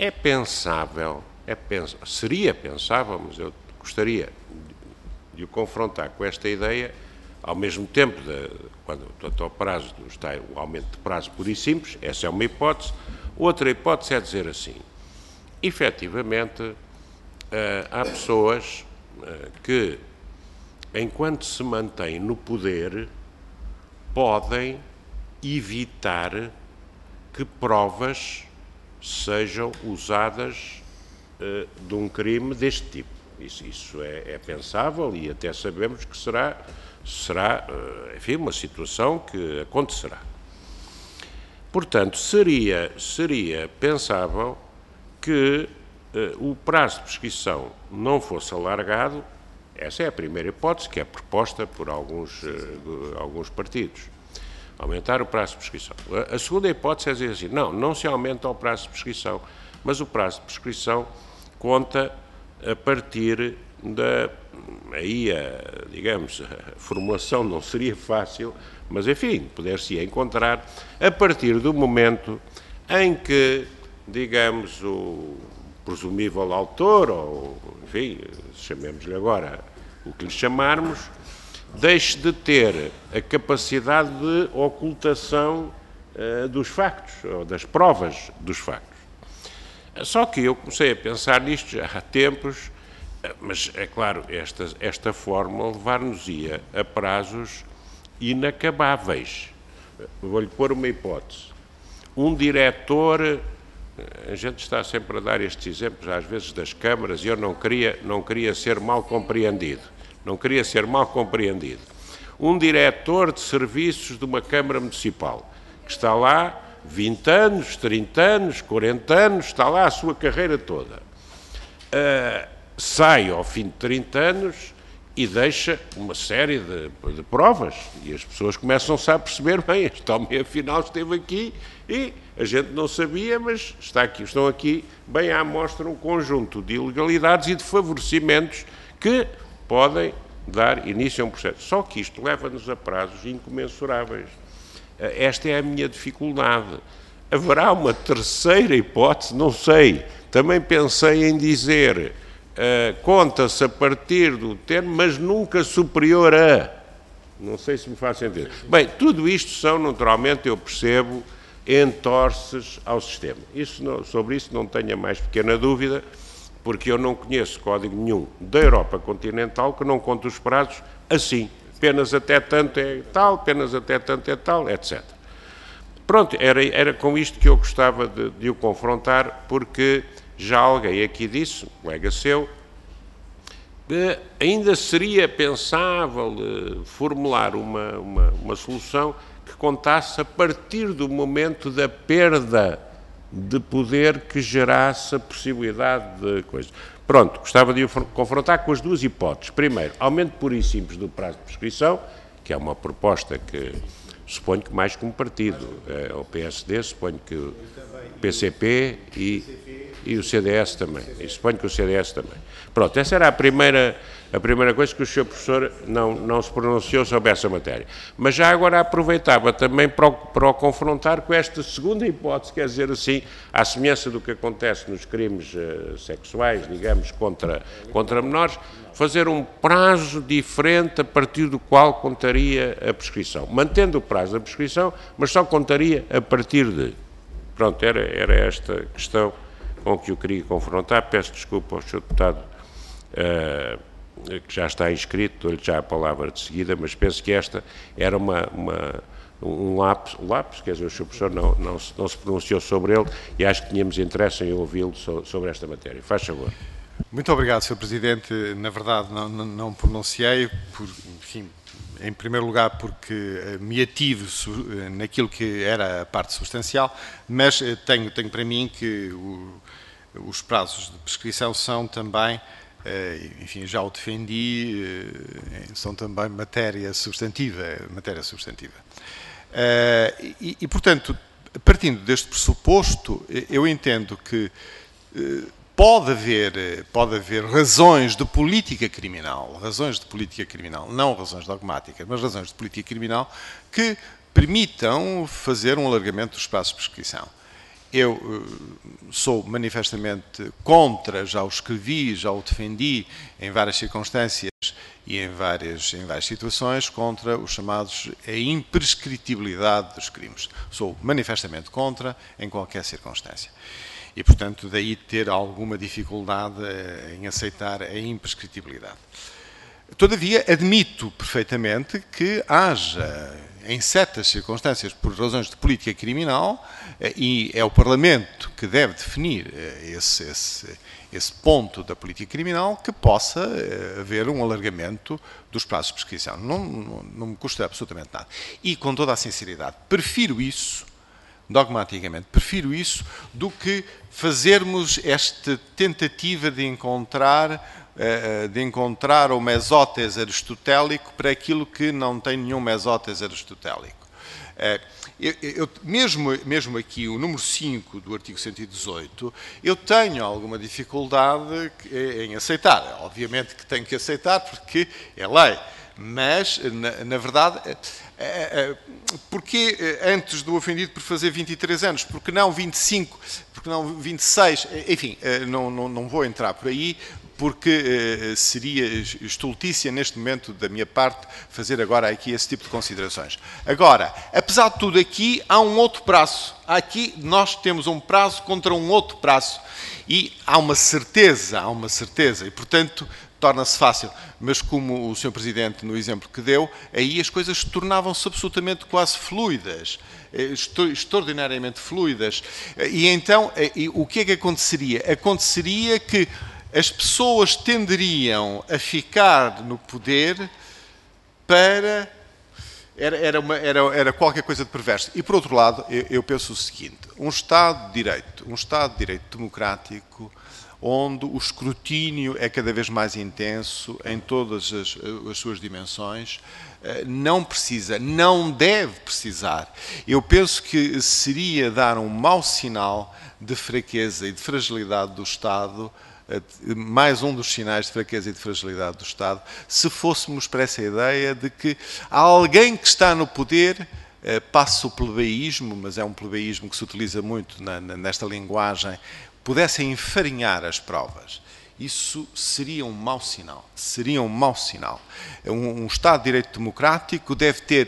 seria pensável, mas eu gostaria de o confrontar com esta ideia, ao mesmo tempo, quanto ao prazo, está o aumento de prazo puro e simples, essa é uma hipótese. Outra hipótese é dizer assim, efetivamente, há pessoas que, enquanto se mantêm no poder, podem evitar que provas sejam usadas de um crime deste tipo. Isso é pensável e até sabemos que será, enfim, uma situação que acontecerá. Portanto, seria pensável que o prazo de prescrição não fosse alargado. Essa é a primeira hipótese que é proposta por alguns partidos. Aumentar o prazo de prescrição. A segunda hipótese é dizer assim, não se aumenta o prazo de prescrição, mas o prazo de prescrição conta a partir digamos, a formulação não seria fácil, mas, enfim, poder-se encontrar a partir do momento em que, digamos, o presumível autor, ou, enfim, chamemos-lhe agora o que lhe chamarmos, deixe de ter a capacidade de ocultação dos factos, ou das provas dos factos. Só que eu comecei a pensar nisto já há tempos, mas é claro, esta fórmula levar-nos-ia a prazos inacabáveis. Vou-lhe pôr uma hipótese. Um diretor, a gente está sempre a dar estes exemplos, às vezes, das câmaras, e eu não queria ser mal compreendido. Não queria ser mal compreendido. Um diretor de serviços de uma Câmara Municipal, que está lá 20 anos, 30 anos, 40 anos, está lá a sua carreira toda. Sai ao fim de 30 anos e deixa uma série de provas. E as pessoas começam-se a perceber, bem, este homem afinal esteve aqui e a gente não sabia, mas estão aqui bem à mostra um conjunto de ilegalidades e de favorecimentos que podem dar início a um processo. Só que isto leva-nos a prazos incomensuráveis. Esta é a minha dificuldade. Haverá uma terceira hipótese? Não sei. Também pensei em dizer, conta-se a partir do termo, mas nunca superior a. Não sei se me faz sentido. Bem, tudo isto são, naturalmente, eu percebo, entorces ao sistema. Sobre isso não tenho a mais pequena dúvida, porque eu não conheço código nenhum da Europa continental que não conte os prazos assim. Penas até tanto é tal, penas até tanto é tal, etc. Pronto, era com isto que eu gostava de o confrontar, porque já alguém aqui disse, um colega seu, que ainda seria pensável formular uma solução que contasse a partir do momento da perda de poder que gerasse a possibilidade de coisa. Pronto, gostava de o confrontar com as duas hipóteses. Primeiro, aumento puro e simples do prazo de prescrição, que é uma proposta que suponho que mais que um partido, o PSD, suponho que o PCP e o CDS também. E suponho que o CDS também. Pronto, essa era a primeira coisa que o Sr. Professor não se pronunciou sobre essa matéria. Mas já agora aproveitava também para o confrontar com esta segunda hipótese, quer dizer assim, à semelhança do que acontece nos crimes sexuais, digamos, contra menores, fazer um prazo diferente a partir do qual contaria a prescrição. Mantendo o prazo da prescrição, mas só contaria a partir de. Pronto, era esta questão com que eu queria confrontar. Peço desculpa ao Sr. Deputado que já está inscrito, dou-lhe já a palavra de seguida, mas penso que esta era um lapso, quer dizer, o Sr. Professor não se pronunciou sobre ele e acho que tínhamos interesse em ouvi-lo sobre esta matéria. Faz favor. Muito obrigado, Sr. Presidente. Na verdade, não pronunciei, enfim, em primeiro lugar porque me ativo naquilo que era a parte substancial, mas tenho para mim que os prazos de prescrição são também, enfim, já o defendi, são também matéria substantiva. Portanto, partindo deste pressuposto, eu entendo que pode haver razões de política criminal, não razões dogmáticas, mas razões de política criminal que permitam fazer um alargamento dos prazos de prescrição. Eu sou manifestamente contra, já o escrevi, já o defendi em várias circunstâncias e em várias situações, contra os chamados a imprescritibilidade dos crimes. Sou manifestamente contra em qualquer circunstância. E, portanto, daí ter alguma dificuldade em aceitar a imprescritibilidade. Todavia, admito perfeitamente que haja, em certas circunstâncias, por razões de política criminal, e é o Parlamento que deve definir esse ponto da política criminal, que possa haver um alargamento dos prazos de prescrição. Não me custa absolutamente nada. E, com toda a sinceridade, prefiro isso, dogmaticamente, prefiro isso do que fazermos esta tentativa de encontrar o mesótes aristotélico para aquilo que não tem nenhum mesótes aristotélico. Mesmo aqui, o número 5 do artigo 118, eu tenho alguma dificuldade em aceitar. Obviamente que tenho que aceitar porque é lei, mas, na verdade, porque antes do ofendido por fazer 23 anos, porque não 25, porque não 26, enfim, não vou entrar por aí, porque seria estultícia neste momento da minha parte fazer agora aqui esse tipo de considerações. Agora, apesar de tudo, aqui há um outro prazo. Aqui nós temos um prazo contra um outro prazo. E há uma certeza, e portanto torna-se fácil. Mas como o Sr. Presidente, no exemplo que deu, aí as coisas tornavam-se absolutamente quase fluidas, extraordinariamente fluidas. E então, o que é que aconteceria? Aconteceria que as pessoas tenderiam a ficar no poder para... Era qualquer coisa de perverso. E, por outro lado, eu penso o seguinte, um Estado de Direito democrático, onde o escrutínio é cada vez mais intenso em todas as suas dimensões, não deve precisar. Eu penso que seria dar um mau sinal de fraqueza e de fragilidade do Estado, mais um dos sinais de fraqueza e de fragilidade do Estado, se fôssemos para essa ideia de que há alguém que está no poder, passa o plebeísmo, mas é um plebeísmo que se utiliza muito nesta linguagem, pudesse enfarinhar as provas. Isso seria um mau sinal. Um Estado de Direito democrático deve ter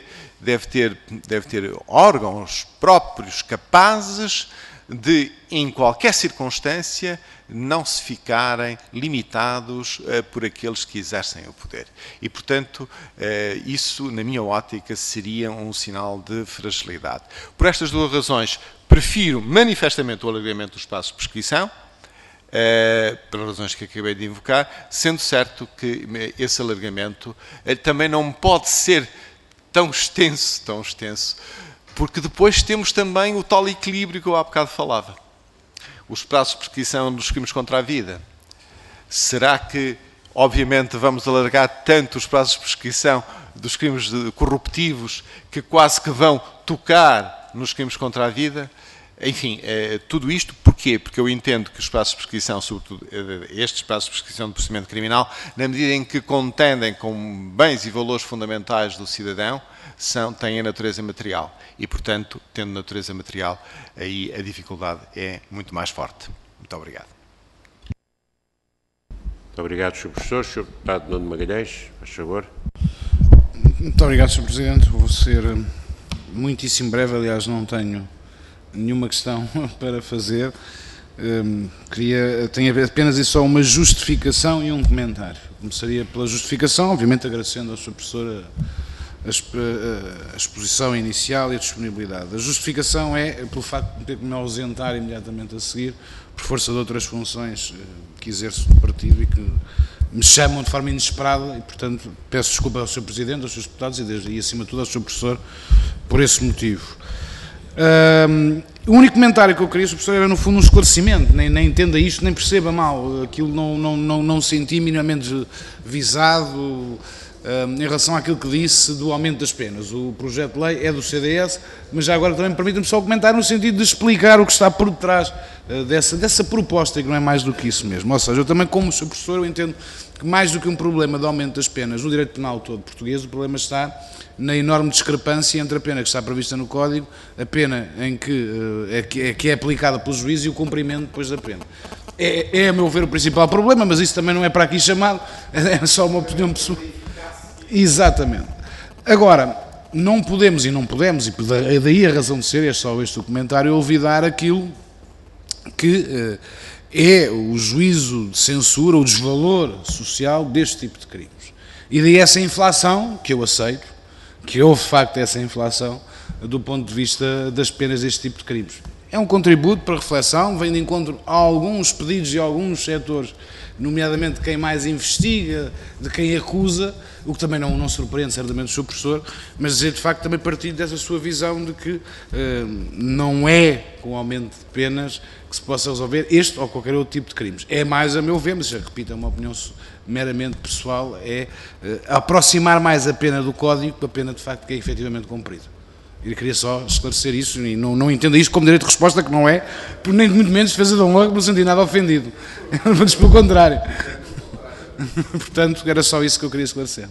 órgãos próprios capazes de, em qualquer circunstância, não se ficarem limitados por aqueles que exercem o poder. E, portanto, isso, na minha ótica, seria um sinal de fragilidade. Por estas duas razões, prefiro manifestamente o alargamento dos prazos de prescrição, pelas razões que acabei de invocar, sendo certo que esse alargamento também não pode ser tão extenso, porque depois temos também o tal equilíbrio que eu há bocado falava. Os prazos de prescrição dos crimes contra a vida. Será que, obviamente, vamos alargar tanto os prazos de prescrição dos crimes corruptivos que quase que vão tocar nos crimes contra a vida? Enfim, tudo isto porquê? Porque eu entendo que os prazos de prescrição, sobretudo estes prazos de prescrição de procedimento criminal, na medida em que contendem com bens e valores fundamentais do cidadão, têm a natureza material. E, portanto, tendo natureza material, aí a dificuldade é muito mais forte. Muito obrigado. Muito obrigado, Sr. Professor. Sr. Deputado Nuno Magalhães, faz favor. Muito obrigado, Sr. Presidente. Vou ser muitíssimo breve, aliás, não tenho nenhuma questão para fazer. Tenho apenas e só uma justificação e um comentário. Começaria pela justificação, obviamente agradecendo ao Sr. Professor a exposição inicial e a disponibilidade. A justificação é pelo facto de ter que me ausentar imediatamente a seguir, por força de outras funções que exerço no partido e que me chamam de forma inesperada e, portanto, peço desculpa ao Sr. Presidente, aos Srs. Deputados e, acima de tudo, ao Sr. Professor, por esse motivo. O único comentário que eu queria, Sr. Professor, era, no fundo, um esclarecimento, nem entenda isto, nem perceba mal, aquilo não senti minimamente visado em relação àquilo que disse do aumento das penas. O projeto de lei é do CDS, mas já agora também permita-me só comentar no sentido de explicar o que está por detrás dessa proposta, que não é mais do que isso mesmo. Ou seja, eu também, como Sr. Professor, eu entendo que mais do que um problema de aumento das penas no direito penal todo português, o problema está na enorme discrepância entre a pena que está prevista no Código, a pena em que é aplicada pelo juiz e o cumprimento depois da pena. É, a meu ver, o principal problema, mas isso também não é para aqui chamado, é só uma opinião pessoal. Exatamente. Agora, não podemos, e daí a razão de ser, é só este documentário, olvidar aquilo que é o juízo de censura, o desvalor social deste tipo de crimes. E daí essa inflação, que eu aceito, que houve de facto essa inflação, do ponto de vista das penas deste tipo de crimes. É um contributo para reflexão, vem de encontro a alguns pedidos de alguns setores, nomeadamente de quem mais investiga, de quem acusa, o que também não surpreende certamente o Sr. Professor, mas dizer de facto também partilho dessa sua visão de que não é com o aumento de penas que se possa resolver este ou qualquer outro tipo de crimes. É mais, a meu ver, mas já repito, é uma opinião meramente pessoal, é aproximar mais a pena do Código da pena de facto que é efetivamente cumprida. Eu queria só esclarecer isso e não entenda isto como direito de resposta, que não é, por nem muito menos defesa de honra, que não senti nada ofendido. Mas pelo contrário. Portanto, era só isso que eu queria esclarecer.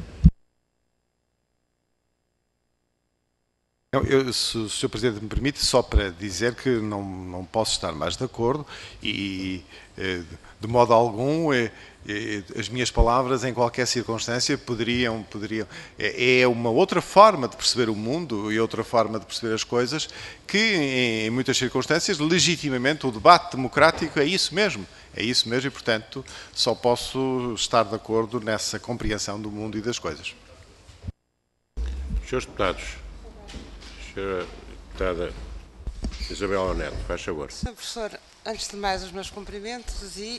Se o Sr. Presidente me permite, só para dizer que não posso estar mais de acordo e, de modo algum, as minhas palavras, em qualquer circunstância, poderiam... É uma outra forma de perceber o mundo e outra forma de perceber as coisas que, em muitas circunstâncias, legitimamente, o debate democrático é isso mesmo. É isso mesmo e, portanto, só posso estar de acordo nessa compreensão do mundo e das coisas. Senhores Deputados, Senhora Deputada Isabel Neto, faz favor. Sr. Professor, antes de mais os meus cumprimentos e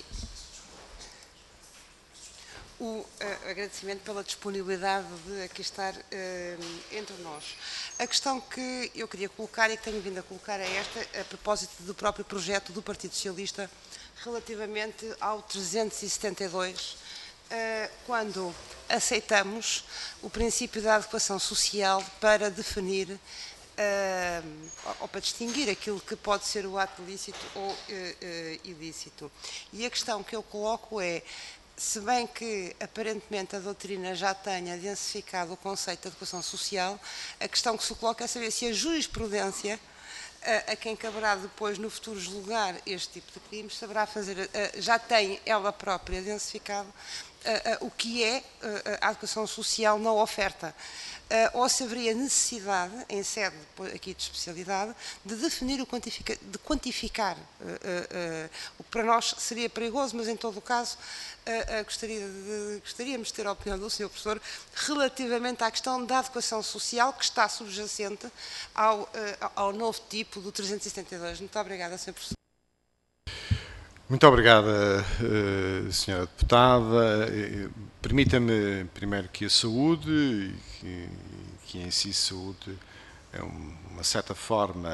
o agradecimento pela disponibilidade de aqui estar entre nós. A questão que eu queria colocar e que tenho vindo a colocar é esta, a propósito do próprio projeto do Partido Socialista relativamente ao 372, quando aceitamos o princípio da adequação social para definir ou para distinguir aquilo que pode ser o ato ilícito ou ilícito. E a questão que eu coloco é, se bem que aparentemente a doutrina já tenha densificado o conceito de adequação social, a questão que se coloca é saber se a jurisprudência, a quem caberá depois no futuro julgar este tipo de crimes, saberá fazer, já tem ela própria densificado o que é a adequação social na oferta. Ou se haveria necessidade, em sede aqui de especialidade, de definir, de quantificar, o que para nós seria perigoso, mas em todo o caso gostaríamos de ter a opinião do Sr. Professor relativamente à questão da adequação social que está subjacente ao novo tipo do 372. Muito obrigada, Sr. Professor. Muito obrigada, Sra. Deputada. Permita-me primeiro que a saúde, que em si saúde é uma certa forma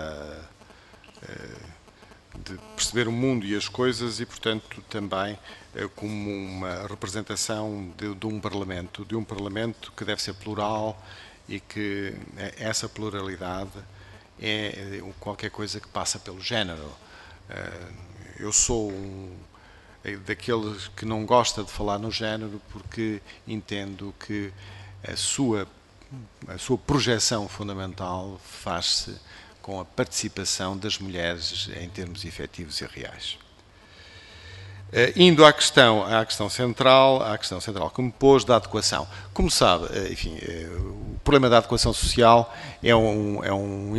de perceber o mundo e as coisas e, portanto, também como uma representação de um Parlamento que deve ser plural e que essa pluralidade é qualquer coisa que passa pelo género. Eu sou daqueles que não gosta de falar no género porque entendo que a sua projeção fundamental faz-se com a participação das mulheres em termos efetivos e reais. Indo à questão central que me pôs da adequação. Como sabe, enfim, o problema da adequação social é um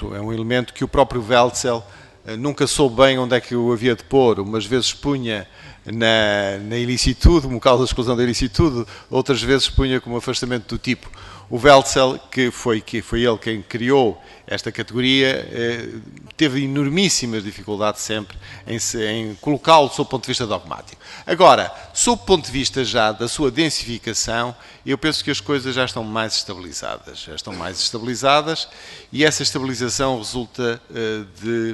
elemento que o próprio Welzel nunca soube bem onde é que o havia de pôr. Umas vezes punha na ilicitude, como causa de exclusão da ilicitude, outras vezes punha como afastamento do tipo. O Welzel, que foi ele quem criou esta categoria, teve enormíssimas dificuldades sempre em colocá-lo sob o ponto de vista dogmático. Agora, sob o ponto de vista já da sua densificação, eu penso que as coisas já estão mais estabilizadas. E essa estabilização resulta de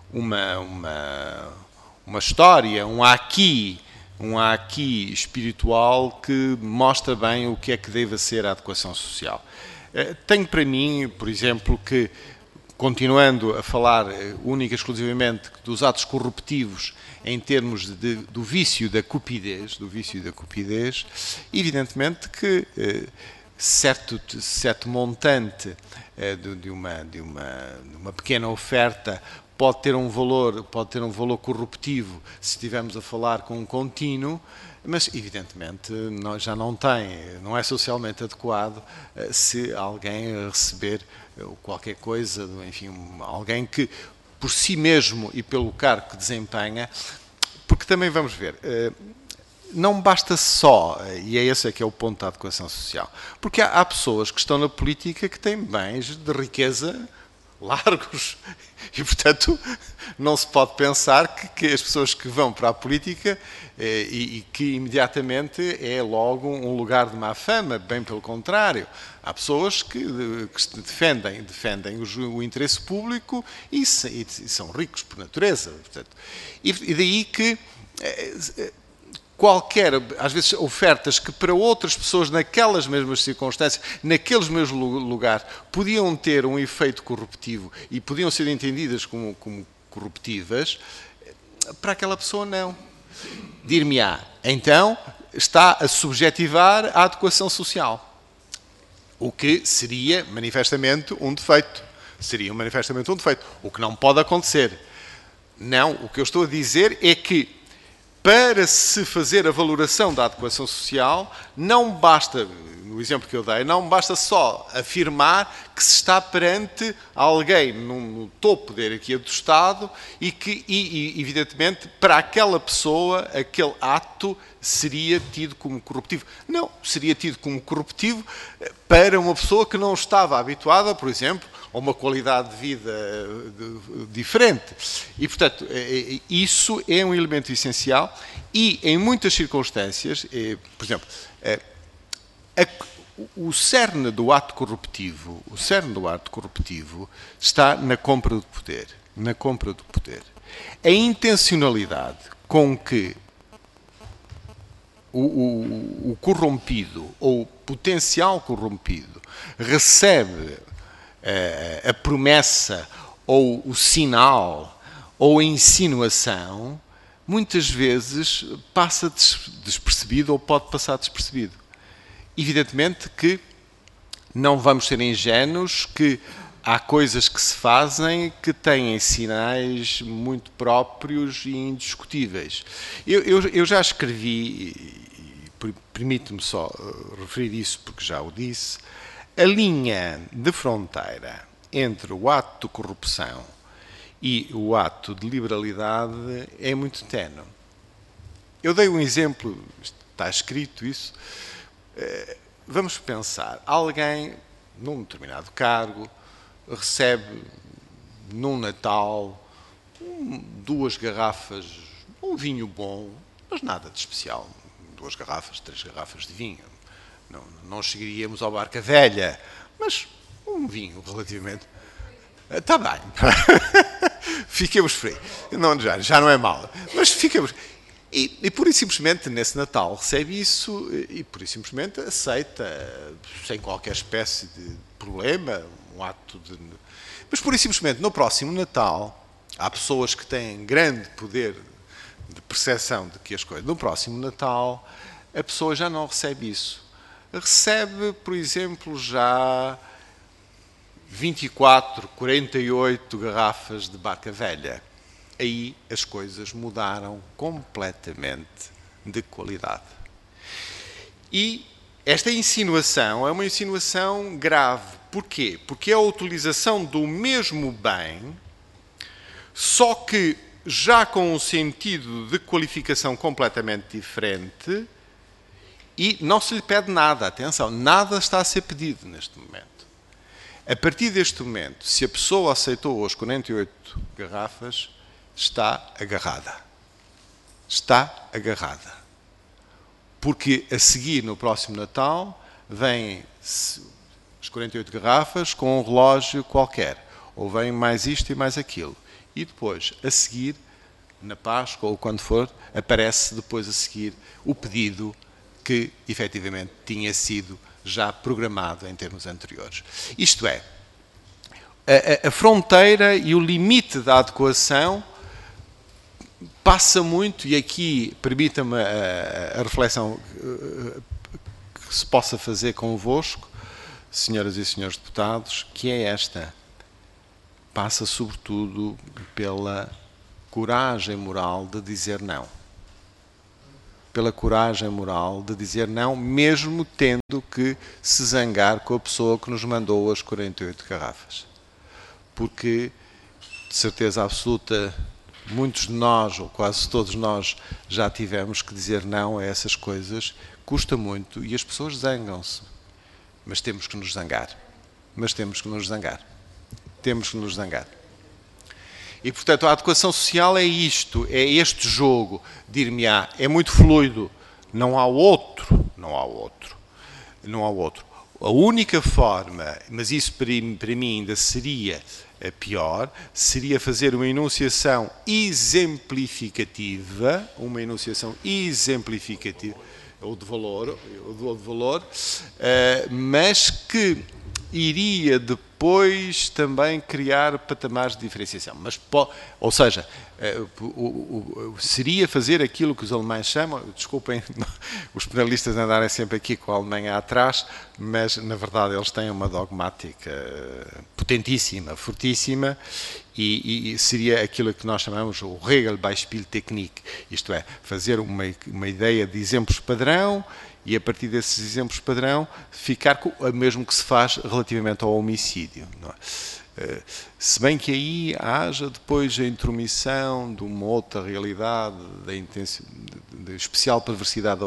uma história, um aqui espiritual que mostra bem o que é que deve ser a adequação social. Tenho para mim, por exemplo, que, continuando a falar única e exclusivamente dos atos corruptivos em termos do vício da cupidez, evidentemente que certo montante de uma pequena oferta pode ter um valor corruptivo se estivermos a falar com um contínuo, mas evidentemente já não é socialmente adequado se alguém receber qualquer coisa, enfim, alguém que por si mesmo e pelo cargo que desempenha, porque também vamos ver, não basta só, e é esse que é o ponto da adequação social, porque há pessoas que estão na política que têm bens de riqueza largos e, portanto, não se pode pensar que as pessoas que vão para a política e que imediatamente é logo um lugar de má fama, bem pelo contrário. Há pessoas que defendem o interesse público e são ricos por natureza. Portanto, e daí que às vezes, ofertas que para outras pessoas, naquelas mesmas circunstâncias, naqueles mesmos lugares, podiam ter um efeito corruptivo e podiam ser entendidas como corruptivas, para aquela pessoa não. Dir-me-á, então, está a subjetivar a adequação social, o que seria manifestamente um defeito. O que não pode acontecer. Não, o que eu estou a dizer é que, para se fazer a valoração da adequação social, não basta, no exemplo que eu dei, não basta só afirmar que se está perante alguém no topo da hierarquia do Estado e que, evidentemente, para aquela pessoa, aquele ato seria tido como corruptivo. Não, seria tido como corruptivo para uma pessoa que não estava habituada, por exemplo, a uma qualidade de vida diferente. E, portanto, isso é um elemento essencial e, em muitas circunstâncias, por exemplo, o cerne do ato corruptivo está na compra do poder. A intencionalidade com que o corrompido ou o potencial corrompido recebe a promessa ou o sinal ou a insinuação, muitas vezes passa despercebido ou pode passar despercebido. Evidentemente que não vamos ser ingênuos, que há coisas que se fazem que têm sinais muito próprios e indiscutíveis. Eu já escrevi, e permite-me só referir isso porque já o disse, a linha de fronteira entre o ato de corrupção e o ato de liberalidade é muito ténue. Eu dei um exemplo, está escrito isso. Vamos pensar, alguém num determinado cargo recebe num Natal 2 garrafas, um vinho bom, mas nada de especial. 2 garrafas, 3 garrafas de vinho. Não chegaríamos ao Barca Velha, mas um vinho relativamente... Está bem. Fiquemos free. Não, já não é mal. Mas fiquemos... E pura e simplesmente, nesse Natal, recebe isso e pura e simplesmente aceita, sem qualquer espécie de problema, um ato de... Mas pura e simplesmente, no próximo Natal, há pessoas que têm grande poder de percepção de que as coisas... No próximo Natal, a pessoa já não recebe isso. Recebe, por exemplo, já 24, 48 garrafas de Barca Velha. Aí as coisas mudaram completamente de qualidade. E esta insinuação é uma insinuação grave. Porquê? Porque é a utilização do mesmo bem, só que já com um sentido de qualificação completamente diferente, e não se lhe pede nada, atenção, nada está a ser pedido neste momento. A partir deste momento, se a pessoa aceitou as 48 garrafas, está agarrada. Está agarrada. Porque a seguir, no próximo Natal, vêm as 48 garrafas com um relógio qualquer. Ou vem mais isto e mais aquilo. E depois, a seguir, na Páscoa ou quando for, aparece depois a seguir o pedido que, efetivamente, tinha sido já programado em termos anteriores. Isto é, a fronteira e o limite da adequação passa muito, e aqui permita-me a reflexão que se possa fazer convosco, senhoras e senhores deputados, que é esta. Passa sobretudo pela coragem moral de dizer não. Pela coragem moral de dizer não, mesmo tendo que se zangar com a pessoa que nos mandou as 48 garrafas. Porque, de certeza absoluta, muitos de nós, ou quase todos nós, já tivemos que dizer não a essas coisas, custa muito e as pessoas zangam-se. Mas temos que nos zangar. Mas temos que nos zangar. Temos que nos zangar. E, portanto, a adequação social é isto, é este jogo, dir-me-á, é muito fluido, não há outro, não há outro, não há outro. A única forma, mas isso para mim ainda seria pior, seria fazer uma enunciação exemplificativa, ou de valor, mas que iria depois também criar patamares de diferenciação. Mas, ou seja, seria fazer aquilo que os alemães chamam, desculpem os penalistas andarem sempre aqui com a Alemanha atrás, mas na verdade eles têm uma dogmática potentíssima, fortíssima, e seria aquilo que nós chamamos o Regelbeispieltechnik, isto é, fazer uma ideia de exemplos padrão, e a partir desses exemplos padrão ficar com o mesmo que se faz relativamente ao homicídio. Não é? Se bem que aí haja depois a intromissão de uma outra realidade, de especial perversidade.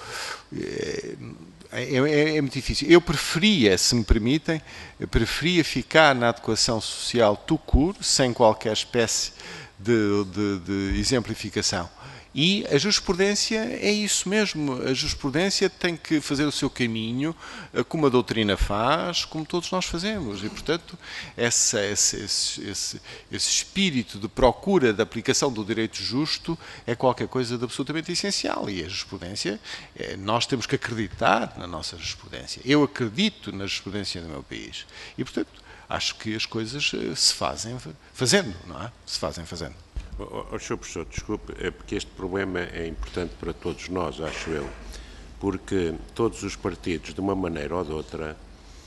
É muito difícil. Eu preferia, se me permitem, ficar na adequação social tout court, sem qualquer espécie de exemplificação. E a jurisprudência é isso mesmo. A jurisprudência tem que fazer o seu caminho, como a doutrina faz, como todos nós fazemos. E, portanto, esse espírito de procura da aplicação do direito justo é qualquer coisa de absolutamente essencial. E a jurisprudência, nós temos que acreditar na nossa jurisprudência. Eu acredito na jurisprudência do meu país. E, portanto, acho que as coisas se fazem fazendo, não é? Se fazem fazendo. Sr. Professor, desculpe, é porque este problema é importante para todos nós, acho eu, porque todos os partidos, de uma maneira ou de outra,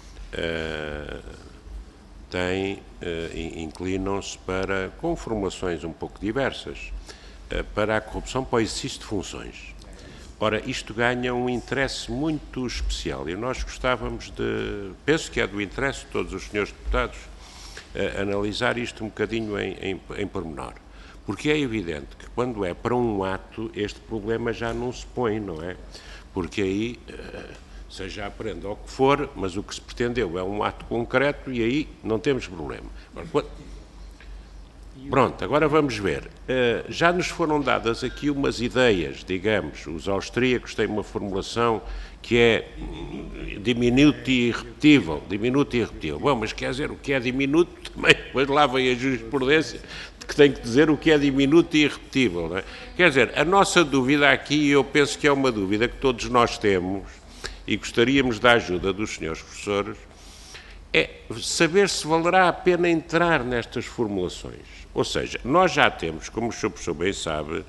inclinam-se para, com formulações um pouco diversas, para a corrupção, para o exercício de funções. Ora, isto ganha um interesse muito especial e nós gostávamos de, penso que é do interesse de todos os senhores deputados, analisar isto um bocadinho em pormenor. Porque é evidente que quando é para um ato, este problema já não se põe, não é? Porque aí, seja aprenda ou o que for, mas o que se pretendeu é um ato concreto e aí não temos problema. Pronto, agora vamos ver. Já nos foram dadas aqui umas ideias, digamos, os austríacos têm uma formulação que é diminuto e irrepetível, Bom, mas quer dizer, o que é diminuto também, depois lá vem a jurisprudência, que tem que dizer o que é diminuto e irrepetível. Não é? Quer dizer, a nossa dúvida aqui, eu penso que é uma dúvida que todos nós temos e gostaríamos da ajuda dos senhores professores, é saber se valerá a pena entrar nestas formulações. Ou seja, nós já temos, como o senhor professor bem sabe,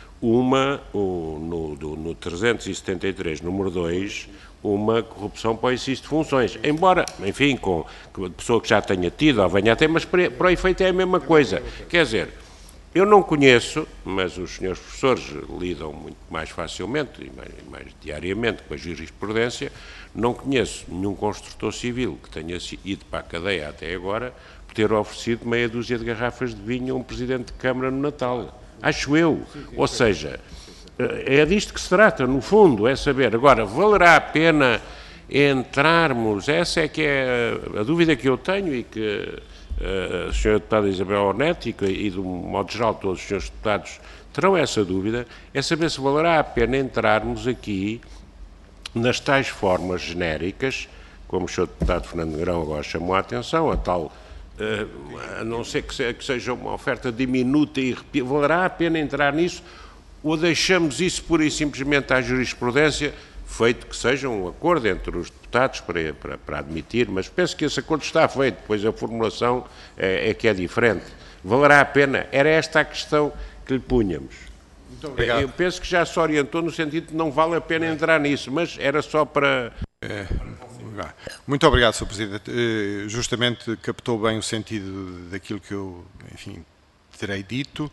no 373, número 2, uma corrupção para o exercício de funções. Embora, enfim, com a pessoa que já tenha tido ou venha a ter, mas para o efeito é a mesma coisa. Quer dizer, eu não conheço, mas os senhores professores lidam muito mais facilmente e mais diariamente com a jurisprudência, não conheço nenhum construtor civil que tenha ido para a cadeia até agora ter oferecido meia dúzia de garrafas de vinho a um Presidente de Câmara no Natal. Acho eu. Ou seja, é disto que se trata, no fundo, é saber. Agora, valerá a pena entrarmos? Essa é que é a dúvida que eu tenho e que a Sra. Deputada Isabel Ornetti e, de um modo geral, todos os Srs. Deputados terão essa dúvida, é saber se valerá a pena entrarmos aqui nas tais formas genéricas, como o Sr. Deputado Fernando Negrão agora chamou a atenção, a tal, a não ser que seja uma oferta diminuta e valerá a pena entrar nisso, ou deixamos isso pura e simplesmente à jurisprudência, feito que seja um acordo entre os deputados para admitir, mas penso que esse acordo está feito, pois a formulação é que é diferente. Valerá a pena? Era esta a questão que lhe punhamos. Muito obrigado. Eu penso que já se orientou no sentido de não vale a pena entrar nisso, mas era só para... Muito obrigado, Sr. Presidente. Justamente captou bem o sentido daquilo que eu, enfim, terei dito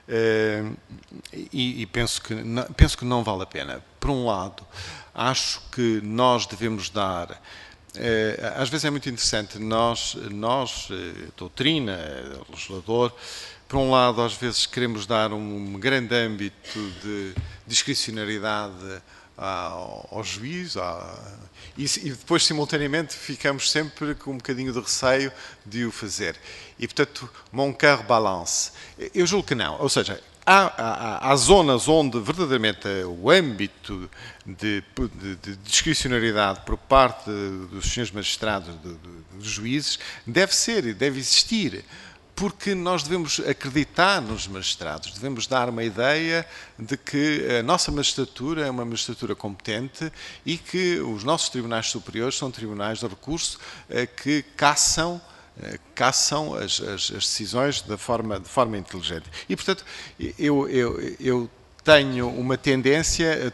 e penso que não vale a pena. Por um lado, acho que nós devemos dar... às vezes é muito interessante, nós doutrina, legislador, por um lado, às vezes queremos dar um grande âmbito de discricionariedade ao juiz e depois, simultaneamente, ficamos sempre com um bocadinho de receio de o fazer. E, portanto, mon cœur balance. Eu julgo que não. Ou seja, há zonas onde, verdadeiramente, o âmbito de discricionariedade por parte dos senhores magistrados, dos juízes, deve ser e deve existir. Porque nós devemos acreditar nos magistrados, devemos dar uma ideia de que a nossa magistratura é uma magistratura competente e que os nossos tribunais superiores são tribunais de recurso que caçam as decisões de forma inteligente. E, portanto, eu tenho uma tendência,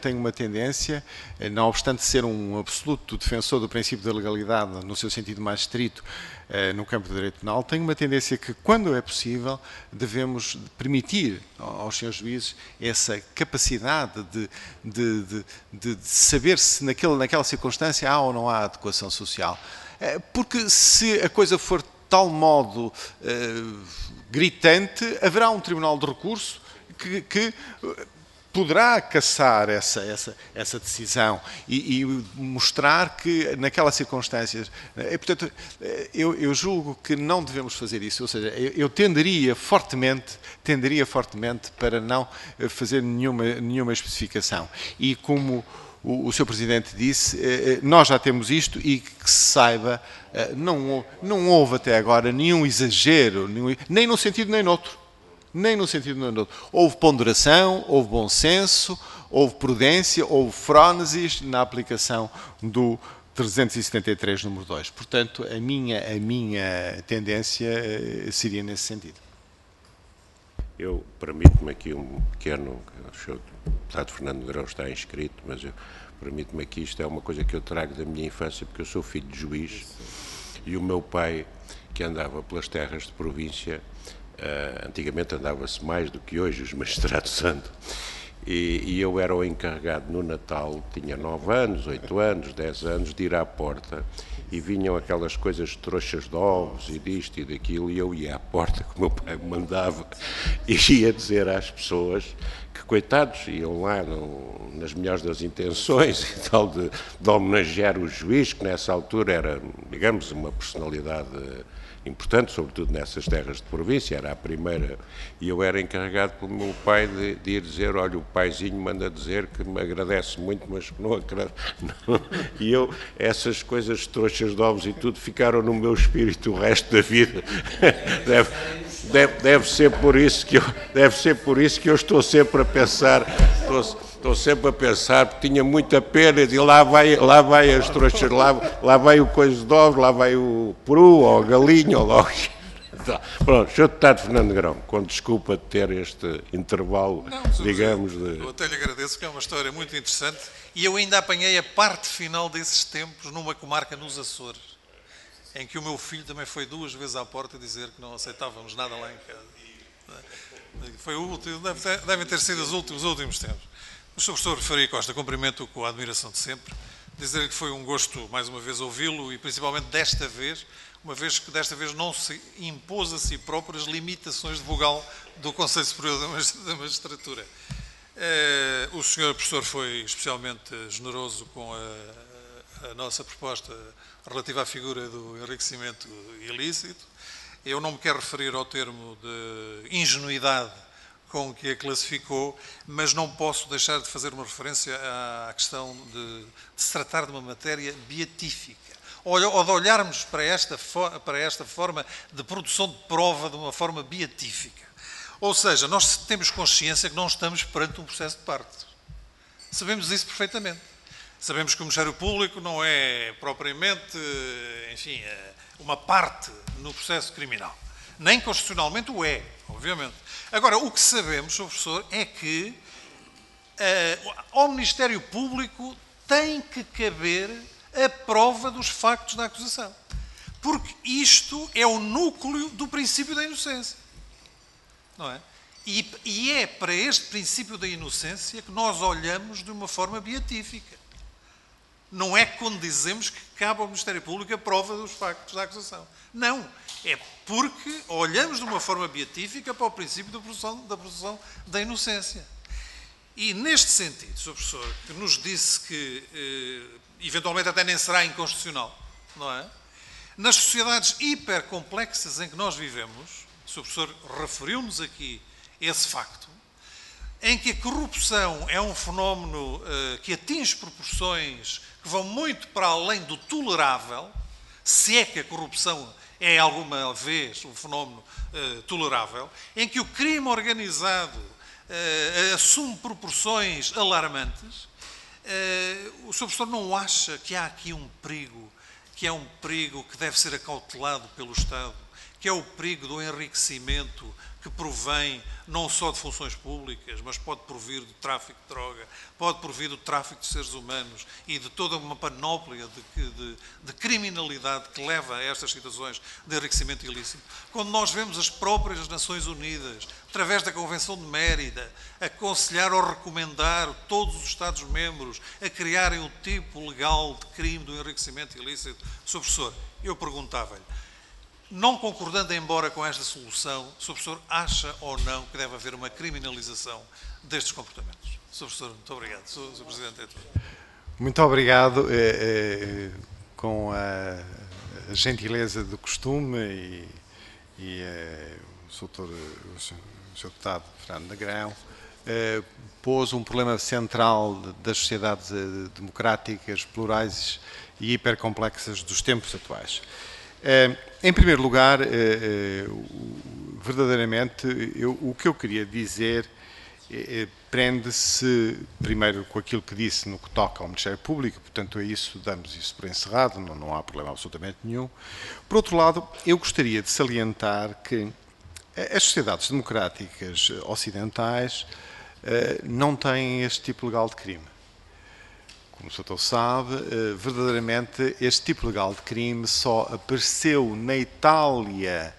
não obstante ser um absoluto defensor do princípio da legalidade no seu sentido mais estrito no campo do direito penal, tenho uma tendência que, quando é possível, devemos permitir aos senhores juízes essa capacidade de saber se naquela circunstância há ou não há adequação social. Porque se a coisa for de tal modo gritante, haverá um tribunal de recurso que poderá caçar essa decisão e mostrar que naquelas circunstâncias... portanto, eu julgo que não devemos fazer isso. Ou seja, eu tenderia fortemente para não fazer nenhuma especificação. E como o Sr. Presidente disse, nós já temos isto e que se saiba, não houve até agora nenhum exagero, nem num sentido nem noutro. Houve ponderação, houve bom senso, houve prudência, houve frónesis na aplicação do 373, número 2. Portanto, a minha tendência seria nesse sentido. Eu permito-me aqui um pequeno... O Sr. Deputado Fernando Negrão está inscrito, mas eu permito-me aqui, isto é uma coisa que eu trago da minha infância, porque eu sou filho de juiz, e o meu pai, que andava pelas terras de província... antigamente andava-se mais do que hoje, os magistrados andam, e eu era o encarregado no Natal, tinha 9 anos, 8 anos, 10 anos, de ir à porta, e vinham aquelas coisas trouxas de ovos, e disto e daquilo, e eu ia à porta, que o meu pai me mandava, e ia dizer às pessoas que, coitados, iam lá nas melhores das intenções, e tal, de homenagear o juiz, que nessa altura era, digamos, uma personalidade... importante, sobretudo nessas terras de província, era a primeira, e eu era encarregado pelo meu pai de ir dizer, olha, o paizinho manda dizer que me agradece muito, mas que não agradece. E eu, essas coisas trouxas de ovos e tudo, ficaram no meu espírito o resto da vida. Deve ser por isso que eu estou sempre a pensar, estou sempre a pensar, porque tinha muita pena de lá vai as trouxas, lá vai o coisa de ovos, lá vai o peru, ou a galinha, ou logo. Pronto, Sr. Deputado Fernando Negrão, com desculpa de ter este intervalo, digamos... Eu até lhe agradeço, que é uma história muito interessante, e eu ainda apanhei a parte final desses tempos numa comarca nos Açores, em que o meu filho também foi 2 vezes à porta dizer que não aceitávamos nada lá em casa. Foi o último, devem ter sido os últimos tempos. O Sr. Professor Faria Costa, cumprimento com a admiração de sempre. dizer-lhe que foi um gosto, mais uma vez, ouvi-lo e, principalmente, desta vez, uma vez que desta vez não se impôs a si próprio as limitações de vogal do Conselho Superior da Magistratura. O senhor professor foi especialmente generoso com a nossa proposta relativa à figura do enriquecimento ilícito. Eu não me quero referir ao termo de ingenuidade com que a classificou, mas não posso deixar de fazer uma referência à questão de se tratar de uma matéria beatífica, ou de olharmos para esta forma de produção de prova de uma forma beatífica. Ou seja, nós temos consciência que não estamos perante um processo de parte. Sabemos isso perfeitamente. Sabemos que o Ministério Público não é propriamente, enfim, uma parte no processo criminal. Nem constitucionalmente o é, obviamente. Agora, o que sabemos, Sr. Professor, é que ao Ministério Público tem que caber a prova dos factos da acusação. Porque isto é o núcleo do princípio da inocência. Não é? E é para este princípio da inocência que nós olhamos de uma forma beatífica. Não é quando dizemos que cabe ao Ministério Público a prova dos factos da acusação. Não. É porque olhamos de uma forma beatífica para o princípio da presunção da inocência. E neste sentido, Sr. Professor, que nos disse que eventualmente até nem será inconstitucional, não é? Nas sociedades hipercomplexas em que nós vivemos, o Sr. Professor referiu-nos aqui esse facto, em que a corrupção é um fenómeno que atinge proporções que vão muito para além do tolerável, se é que a corrupção é alguma vez um fenómeno tolerável, em que o crime organizado assume proporções alarmantes, o Sr. Professor não acha que há aqui um perigo, que é um perigo que deve ser acautelado pelo Estado, que é o perigo do enriquecimento que provém não só de funções públicas, mas pode provir do tráfico de droga, pode provir do tráfico de seres humanos e de toda uma panóplia de criminalidade que leva a estas situações de enriquecimento ilícito. Quando nós vemos as próprias Nações Unidas, através da Convenção de Mérida, aconselhar ou recomendar todos os Estados-membros a criarem o tipo legal de crime do enriquecimento ilícito, Sr. Professor, eu perguntava-lhe, não concordando embora com esta solução, o Sr. Professor acha ou não que deve haver uma criminalização destes comportamentos? Sr. Professor, muito obrigado. Sr. Presidente. Muito obrigado. Com a gentileza do costume e o Sr. Deputado Fernando Negrão pôs um problema central das sociedades democráticas, plurais e hipercomplexas dos tempos atuais. Em primeiro lugar, verdadeiramente, o que eu queria dizer prende-se, primeiro, com aquilo que disse no que toca ao Ministério Público, portanto, damos isso por encerrado, não há problema absolutamente nenhum. Por outro lado, eu gostaria de salientar que as sociedades democráticas ocidentais não têm este tipo legal de crime. Como o Sr. sabe, verdadeiramente este tipo legal de crime só apareceu na Itália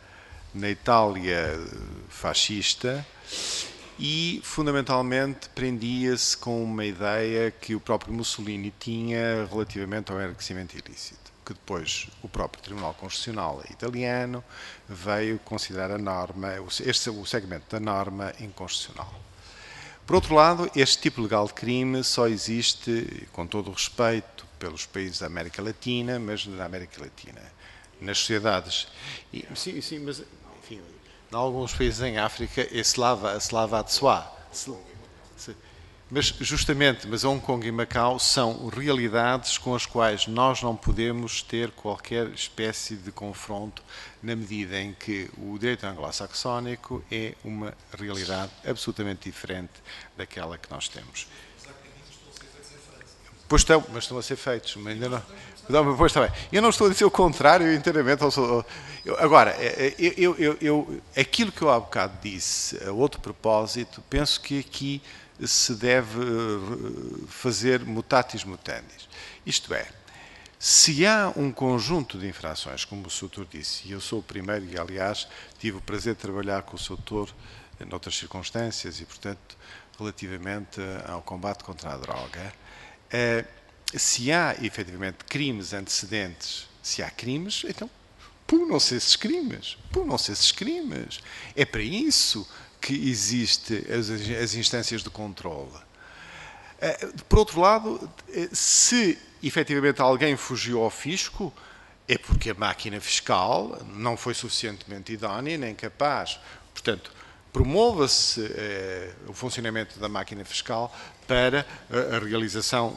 fascista e, fundamentalmente, prendia-se com uma ideia que o próprio Mussolini tinha relativamente ao enriquecimento ilícito, que depois o próprio Tribunal Constitucional italiano veio considerar a norma, o segmento da norma inconstitucional. Por outro lado, este tipo legal de crime só existe, com todo o respeito, pelos países da América Latina, mas na América Latina. Nas sociedades... Sim, mas, enfim, em alguns países em África, cela va de soi. Mas, justamente, Hong Kong e Macau são realidades com as quais nós não podemos ter qualquer espécie de confronto na medida em que o direito anglo-saxónico é uma realidade absolutamente diferente daquela que nós temos. Pois estão, mas estão a ser feitos, mas ainda não... Pois está bem. Eu não estou a dizer o contrário inteiramente. Agora, aquilo que eu há bocado disse, a outro propósito, penso que aqui se deve fazer mutatis mutandis. Isto é, se há um conjunto de infrações, como o Sr. Doutor disse, e eu sou o primeiro, e aliás tive o prazer de trabalhar com o Sr. Doutor noutras circunstâncias e, portanto, relativamente ao combate contra a droga, se há efetivamente crimes antecedentes, se há crimes, então punam-se esses crimes. Punam-se esses crimes. É para isso que existem as instâncias de controle. Por outro lado, se efetivamente alguém fugiu ao fisco, é porque a máquina fiscal não foi suficientemente idónea nem capaz. Portanto, promova-se o funcionamento da máquina fiscal para a realização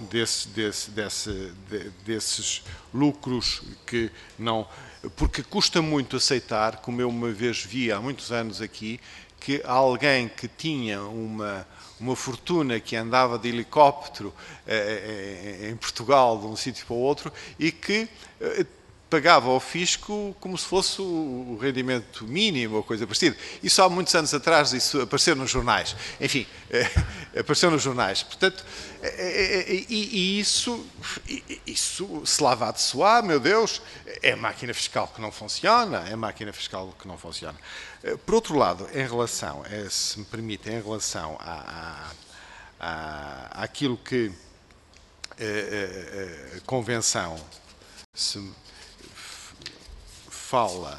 desses lucros que não... Porque custa muito aceitar, como eu uma vez vi há muitos anos aqui, que alguém que tinha uma fortuna, que andava de helicóptero em Portugal de um sítio para o outro e que pagava ao fisco como se fosse o rendimento mínimo ou coisa parecida. Isso há muitos anos atrás, isso apareceu nos jornais. Enfim, apareceu nos jornais. Portanto, isso, se lá vá de soar, meu Deus, é a máquina fiscal que não funciona, é a máquina fiscal que não funciona. Por outro lado, em relação, se me permite, em relação àquilo que a Convenção fala,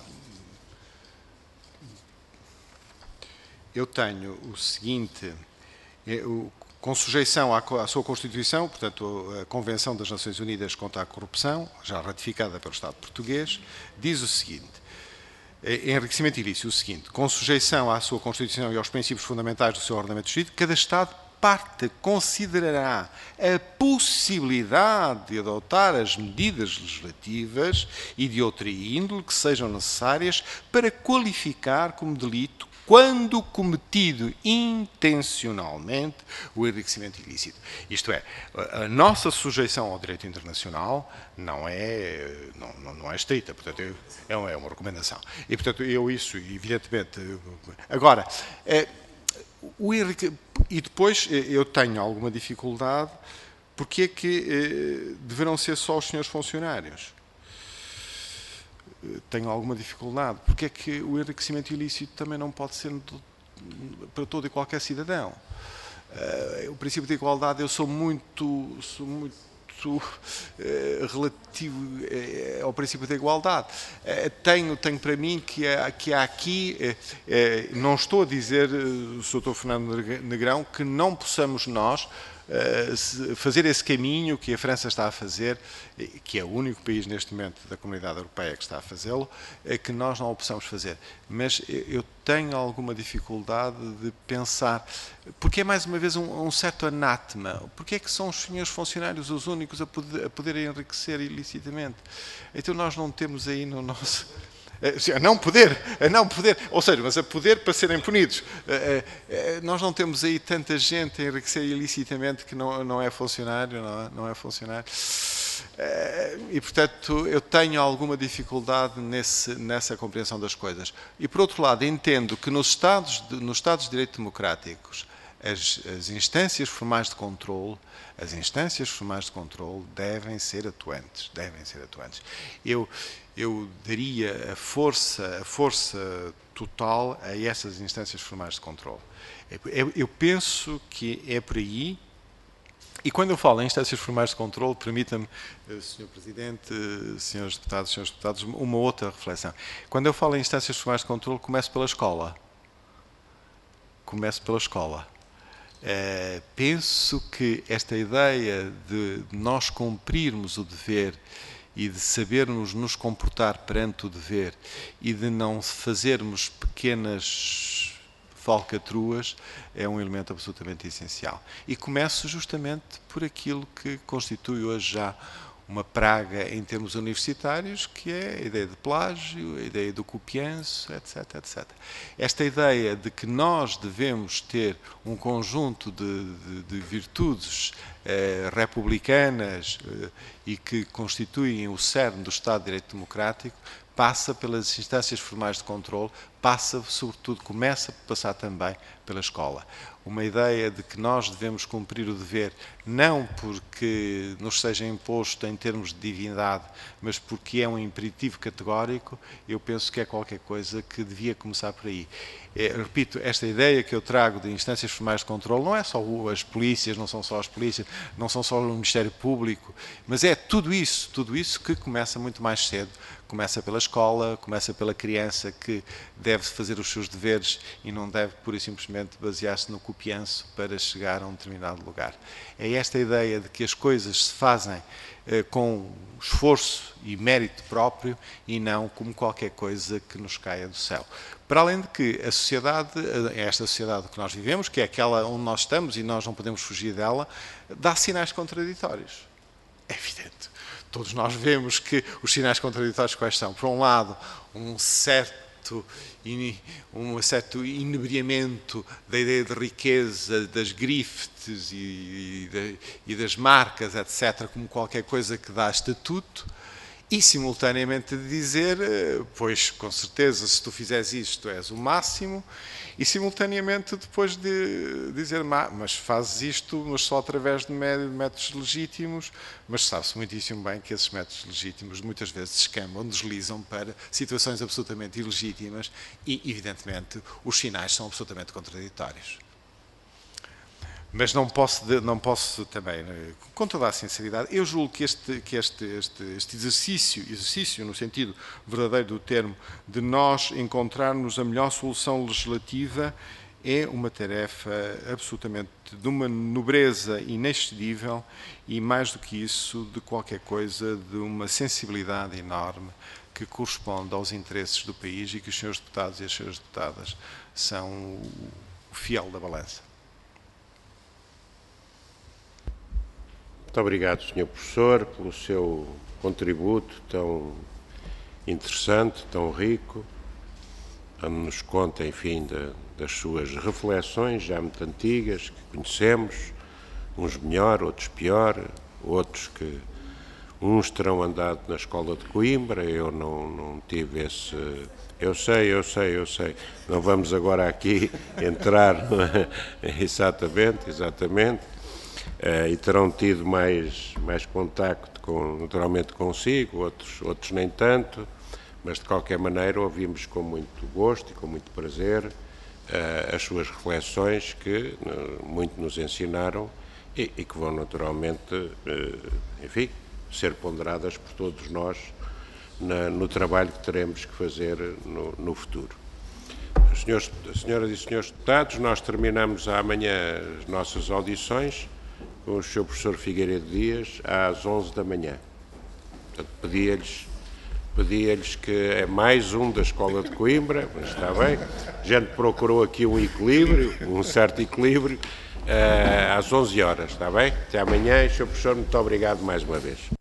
eu tenho o seguinte, com sujeição à sua Constituição, portanto, a Convenção das Nações Unidas contra a Corrupção, já ratificada pelo Estado português, diz o seguinte, em enriquecimento ilícito, o seguinte, com sujeição à sua Constituição e aos princípios fundamentais do seu ordenamento jurídico, cada Estado parte considerará a possibilidade de adotar as medidas legislativas e de outra índole que sejam necessárias para qualificar como delito, quando cometido intencionalmente, o enriquecimento ilícito. Isto é, a nossa sujeição ao direito internacional não é estrita, portanto, é uma recomendação. E, portanto, isso, evidentemente... Agora, e depois eu tenho alguma dificuldade, porque é que deverão ser só os senhores funcionários? Tenho alguma dificuldade. Porque é que o enriquecimento ilícito também não pode ser para todo e qualquer cidadão? O princípio de igualdade, eu sou muito relativo ao princípio da igualdade. Tenho para mim que há aqui, não estou a dizer, Sr. Fernando Negrão, que não possamos nós fazer esse caminho que a França está a fazer, que é o único país neste momento da Comunidade Europeia que está a fazê-lo, que nós não o possamos fazer. Mas eu tenho alguma dificuldade de pensar, porque é mais uma vez um certo anátema, porque é que são os senhores funcionários os únicos a poderem enriquecer ilicitamente? Então nós não temos aí no nosso... A não poder, ou seja, mas a poder para serem punidos. Nós não temos aí tanta gente a enriquecer ilicitamente que não é funcionário, não é funcionário. E, portanto, eu tenho alguma dificuldade nessa compreensão das coisas. E, por outro lado, entendo que nos Estados de Direito Democráticos, as instâncias formais de controle, devem ser atuantes. Eu daria a força total a essas instâncias formais de controle. Eu penso que é por aí, e quando eu falo em instâncias formais de controle, permita-me, Sr. Presidente, Srs. Deputados, uma outra reflexão. Quando eu falo em instâncias formais de controle, começo pela escola. Penso que esta ideia de nós cumprirmos o dever e de sabermos nos comportar perante o dever e de não fazermos pequenas falcatruas é um elemento absolutamente essencial. E começo justamente por aquilo que constitui hoje já uma praga em termos universitários, que é a ideia de plágio, a ideia do copianço, etc, etc. Esta ideia de que nós devemos ter um conjunto de virtudes republicanas e que constituem o cerne do Estado de Direito Democrático, passa pelas instâncias formais de controle, passa, sobretudo, começa a passar também pela escola. Uma ideia de que nós devemos cumprir o dever, não porque nos seja imposto em termos de divindade, mas porque é um imperativo categórico, eu penso que é qualquer coisa que devia começar por aí. Repito, esta ideia que eu trago de instâncias formais de controle não é só as polícias, não são só as polícias, não são só o Ministério Público, mas é tudo isso que começa muito mais cedo. Começa pela escola, começa pela criança que deve fazer os seus deveres e não deve pura e simplesmente basear-se no copianço para chegar a um determinado lugar. É esta ideia de que as coisas se fazem com esforço e mérito próprio e não como qualquer coisa que nos caia do céu. Para além de que a sociedade, esta sociedade que nós vivemos, que é aquela onde nós estamos e nós não podemos fugir dela, dá sinais contraditórios. É evidente. Todos nós vemos que os sinais contraditórios quais são? Por um lado, um certo inebriamento da ideia de riqueza, das griftes e das marcas, etc., como qualquer coisa que dá estatuto, e simultaneamente de dizer, pois com certeza se tu fizeres isto tu és o máximo, e simultaneamente depois de dizer, mas fazes isto mas só através de métodos legítimos, mas sabe-se muitíssimo bem que esses métodos legítimos muitas vezes escamam, deslizam para situações absolutamente ilegítimas e, evidentemente, os sinais são absolutamente contraditórios. Mas não posso também, com toda a sinceridade, eu julgo que este exercício, no sentido verdadeiro do termo, de nós encontrarmos a melhor solução legislativa, é uma tarefa absolutamente de uma nobreza inexcedível e, mais do que isso, de qualquer coisa, de uma sensibilidade enorme que corresponde aos interesses do país e que os senhores deputados e as senhoras deputadas são o fiel da balança. Muito obrigado, Sr. Professor, pelo seu contributo tão interessante, tão rico, dando-nos conta, enfim, das suas reflexões já muito antigas, que conhecemos, uns melhor, outros pior, outros que uns terão andado na escola de Coimbra, eu não tive esse... Eu sei. Não vamos agora aqui entrar... Exatamente. E terão tido mais contacto, naturalmente, consigo, outros nem tanto, mas de qualquer maneira ouvimos com muito gosto e com muito prazer as suas reflexões que muito nos ensinaram e que vão naturalmente, enfim, ser ponderadas por todos nós no trabalho que teremos que fazer no futuro. Senhoras e senhores deputados, nós terminamos amanhã as nossas audições com o Sr. Professor Figueiredo Dias às 11 da manhã. Portanto, pedia-lhes que é mais um da Escola de Coimbra, mas está bem, a gente procurou aqui um equilíbrio, um certo equilíbrio, às 11 horas, está bem? Até amanhã e, Sr. Professor, muito obrigado mais uma vez.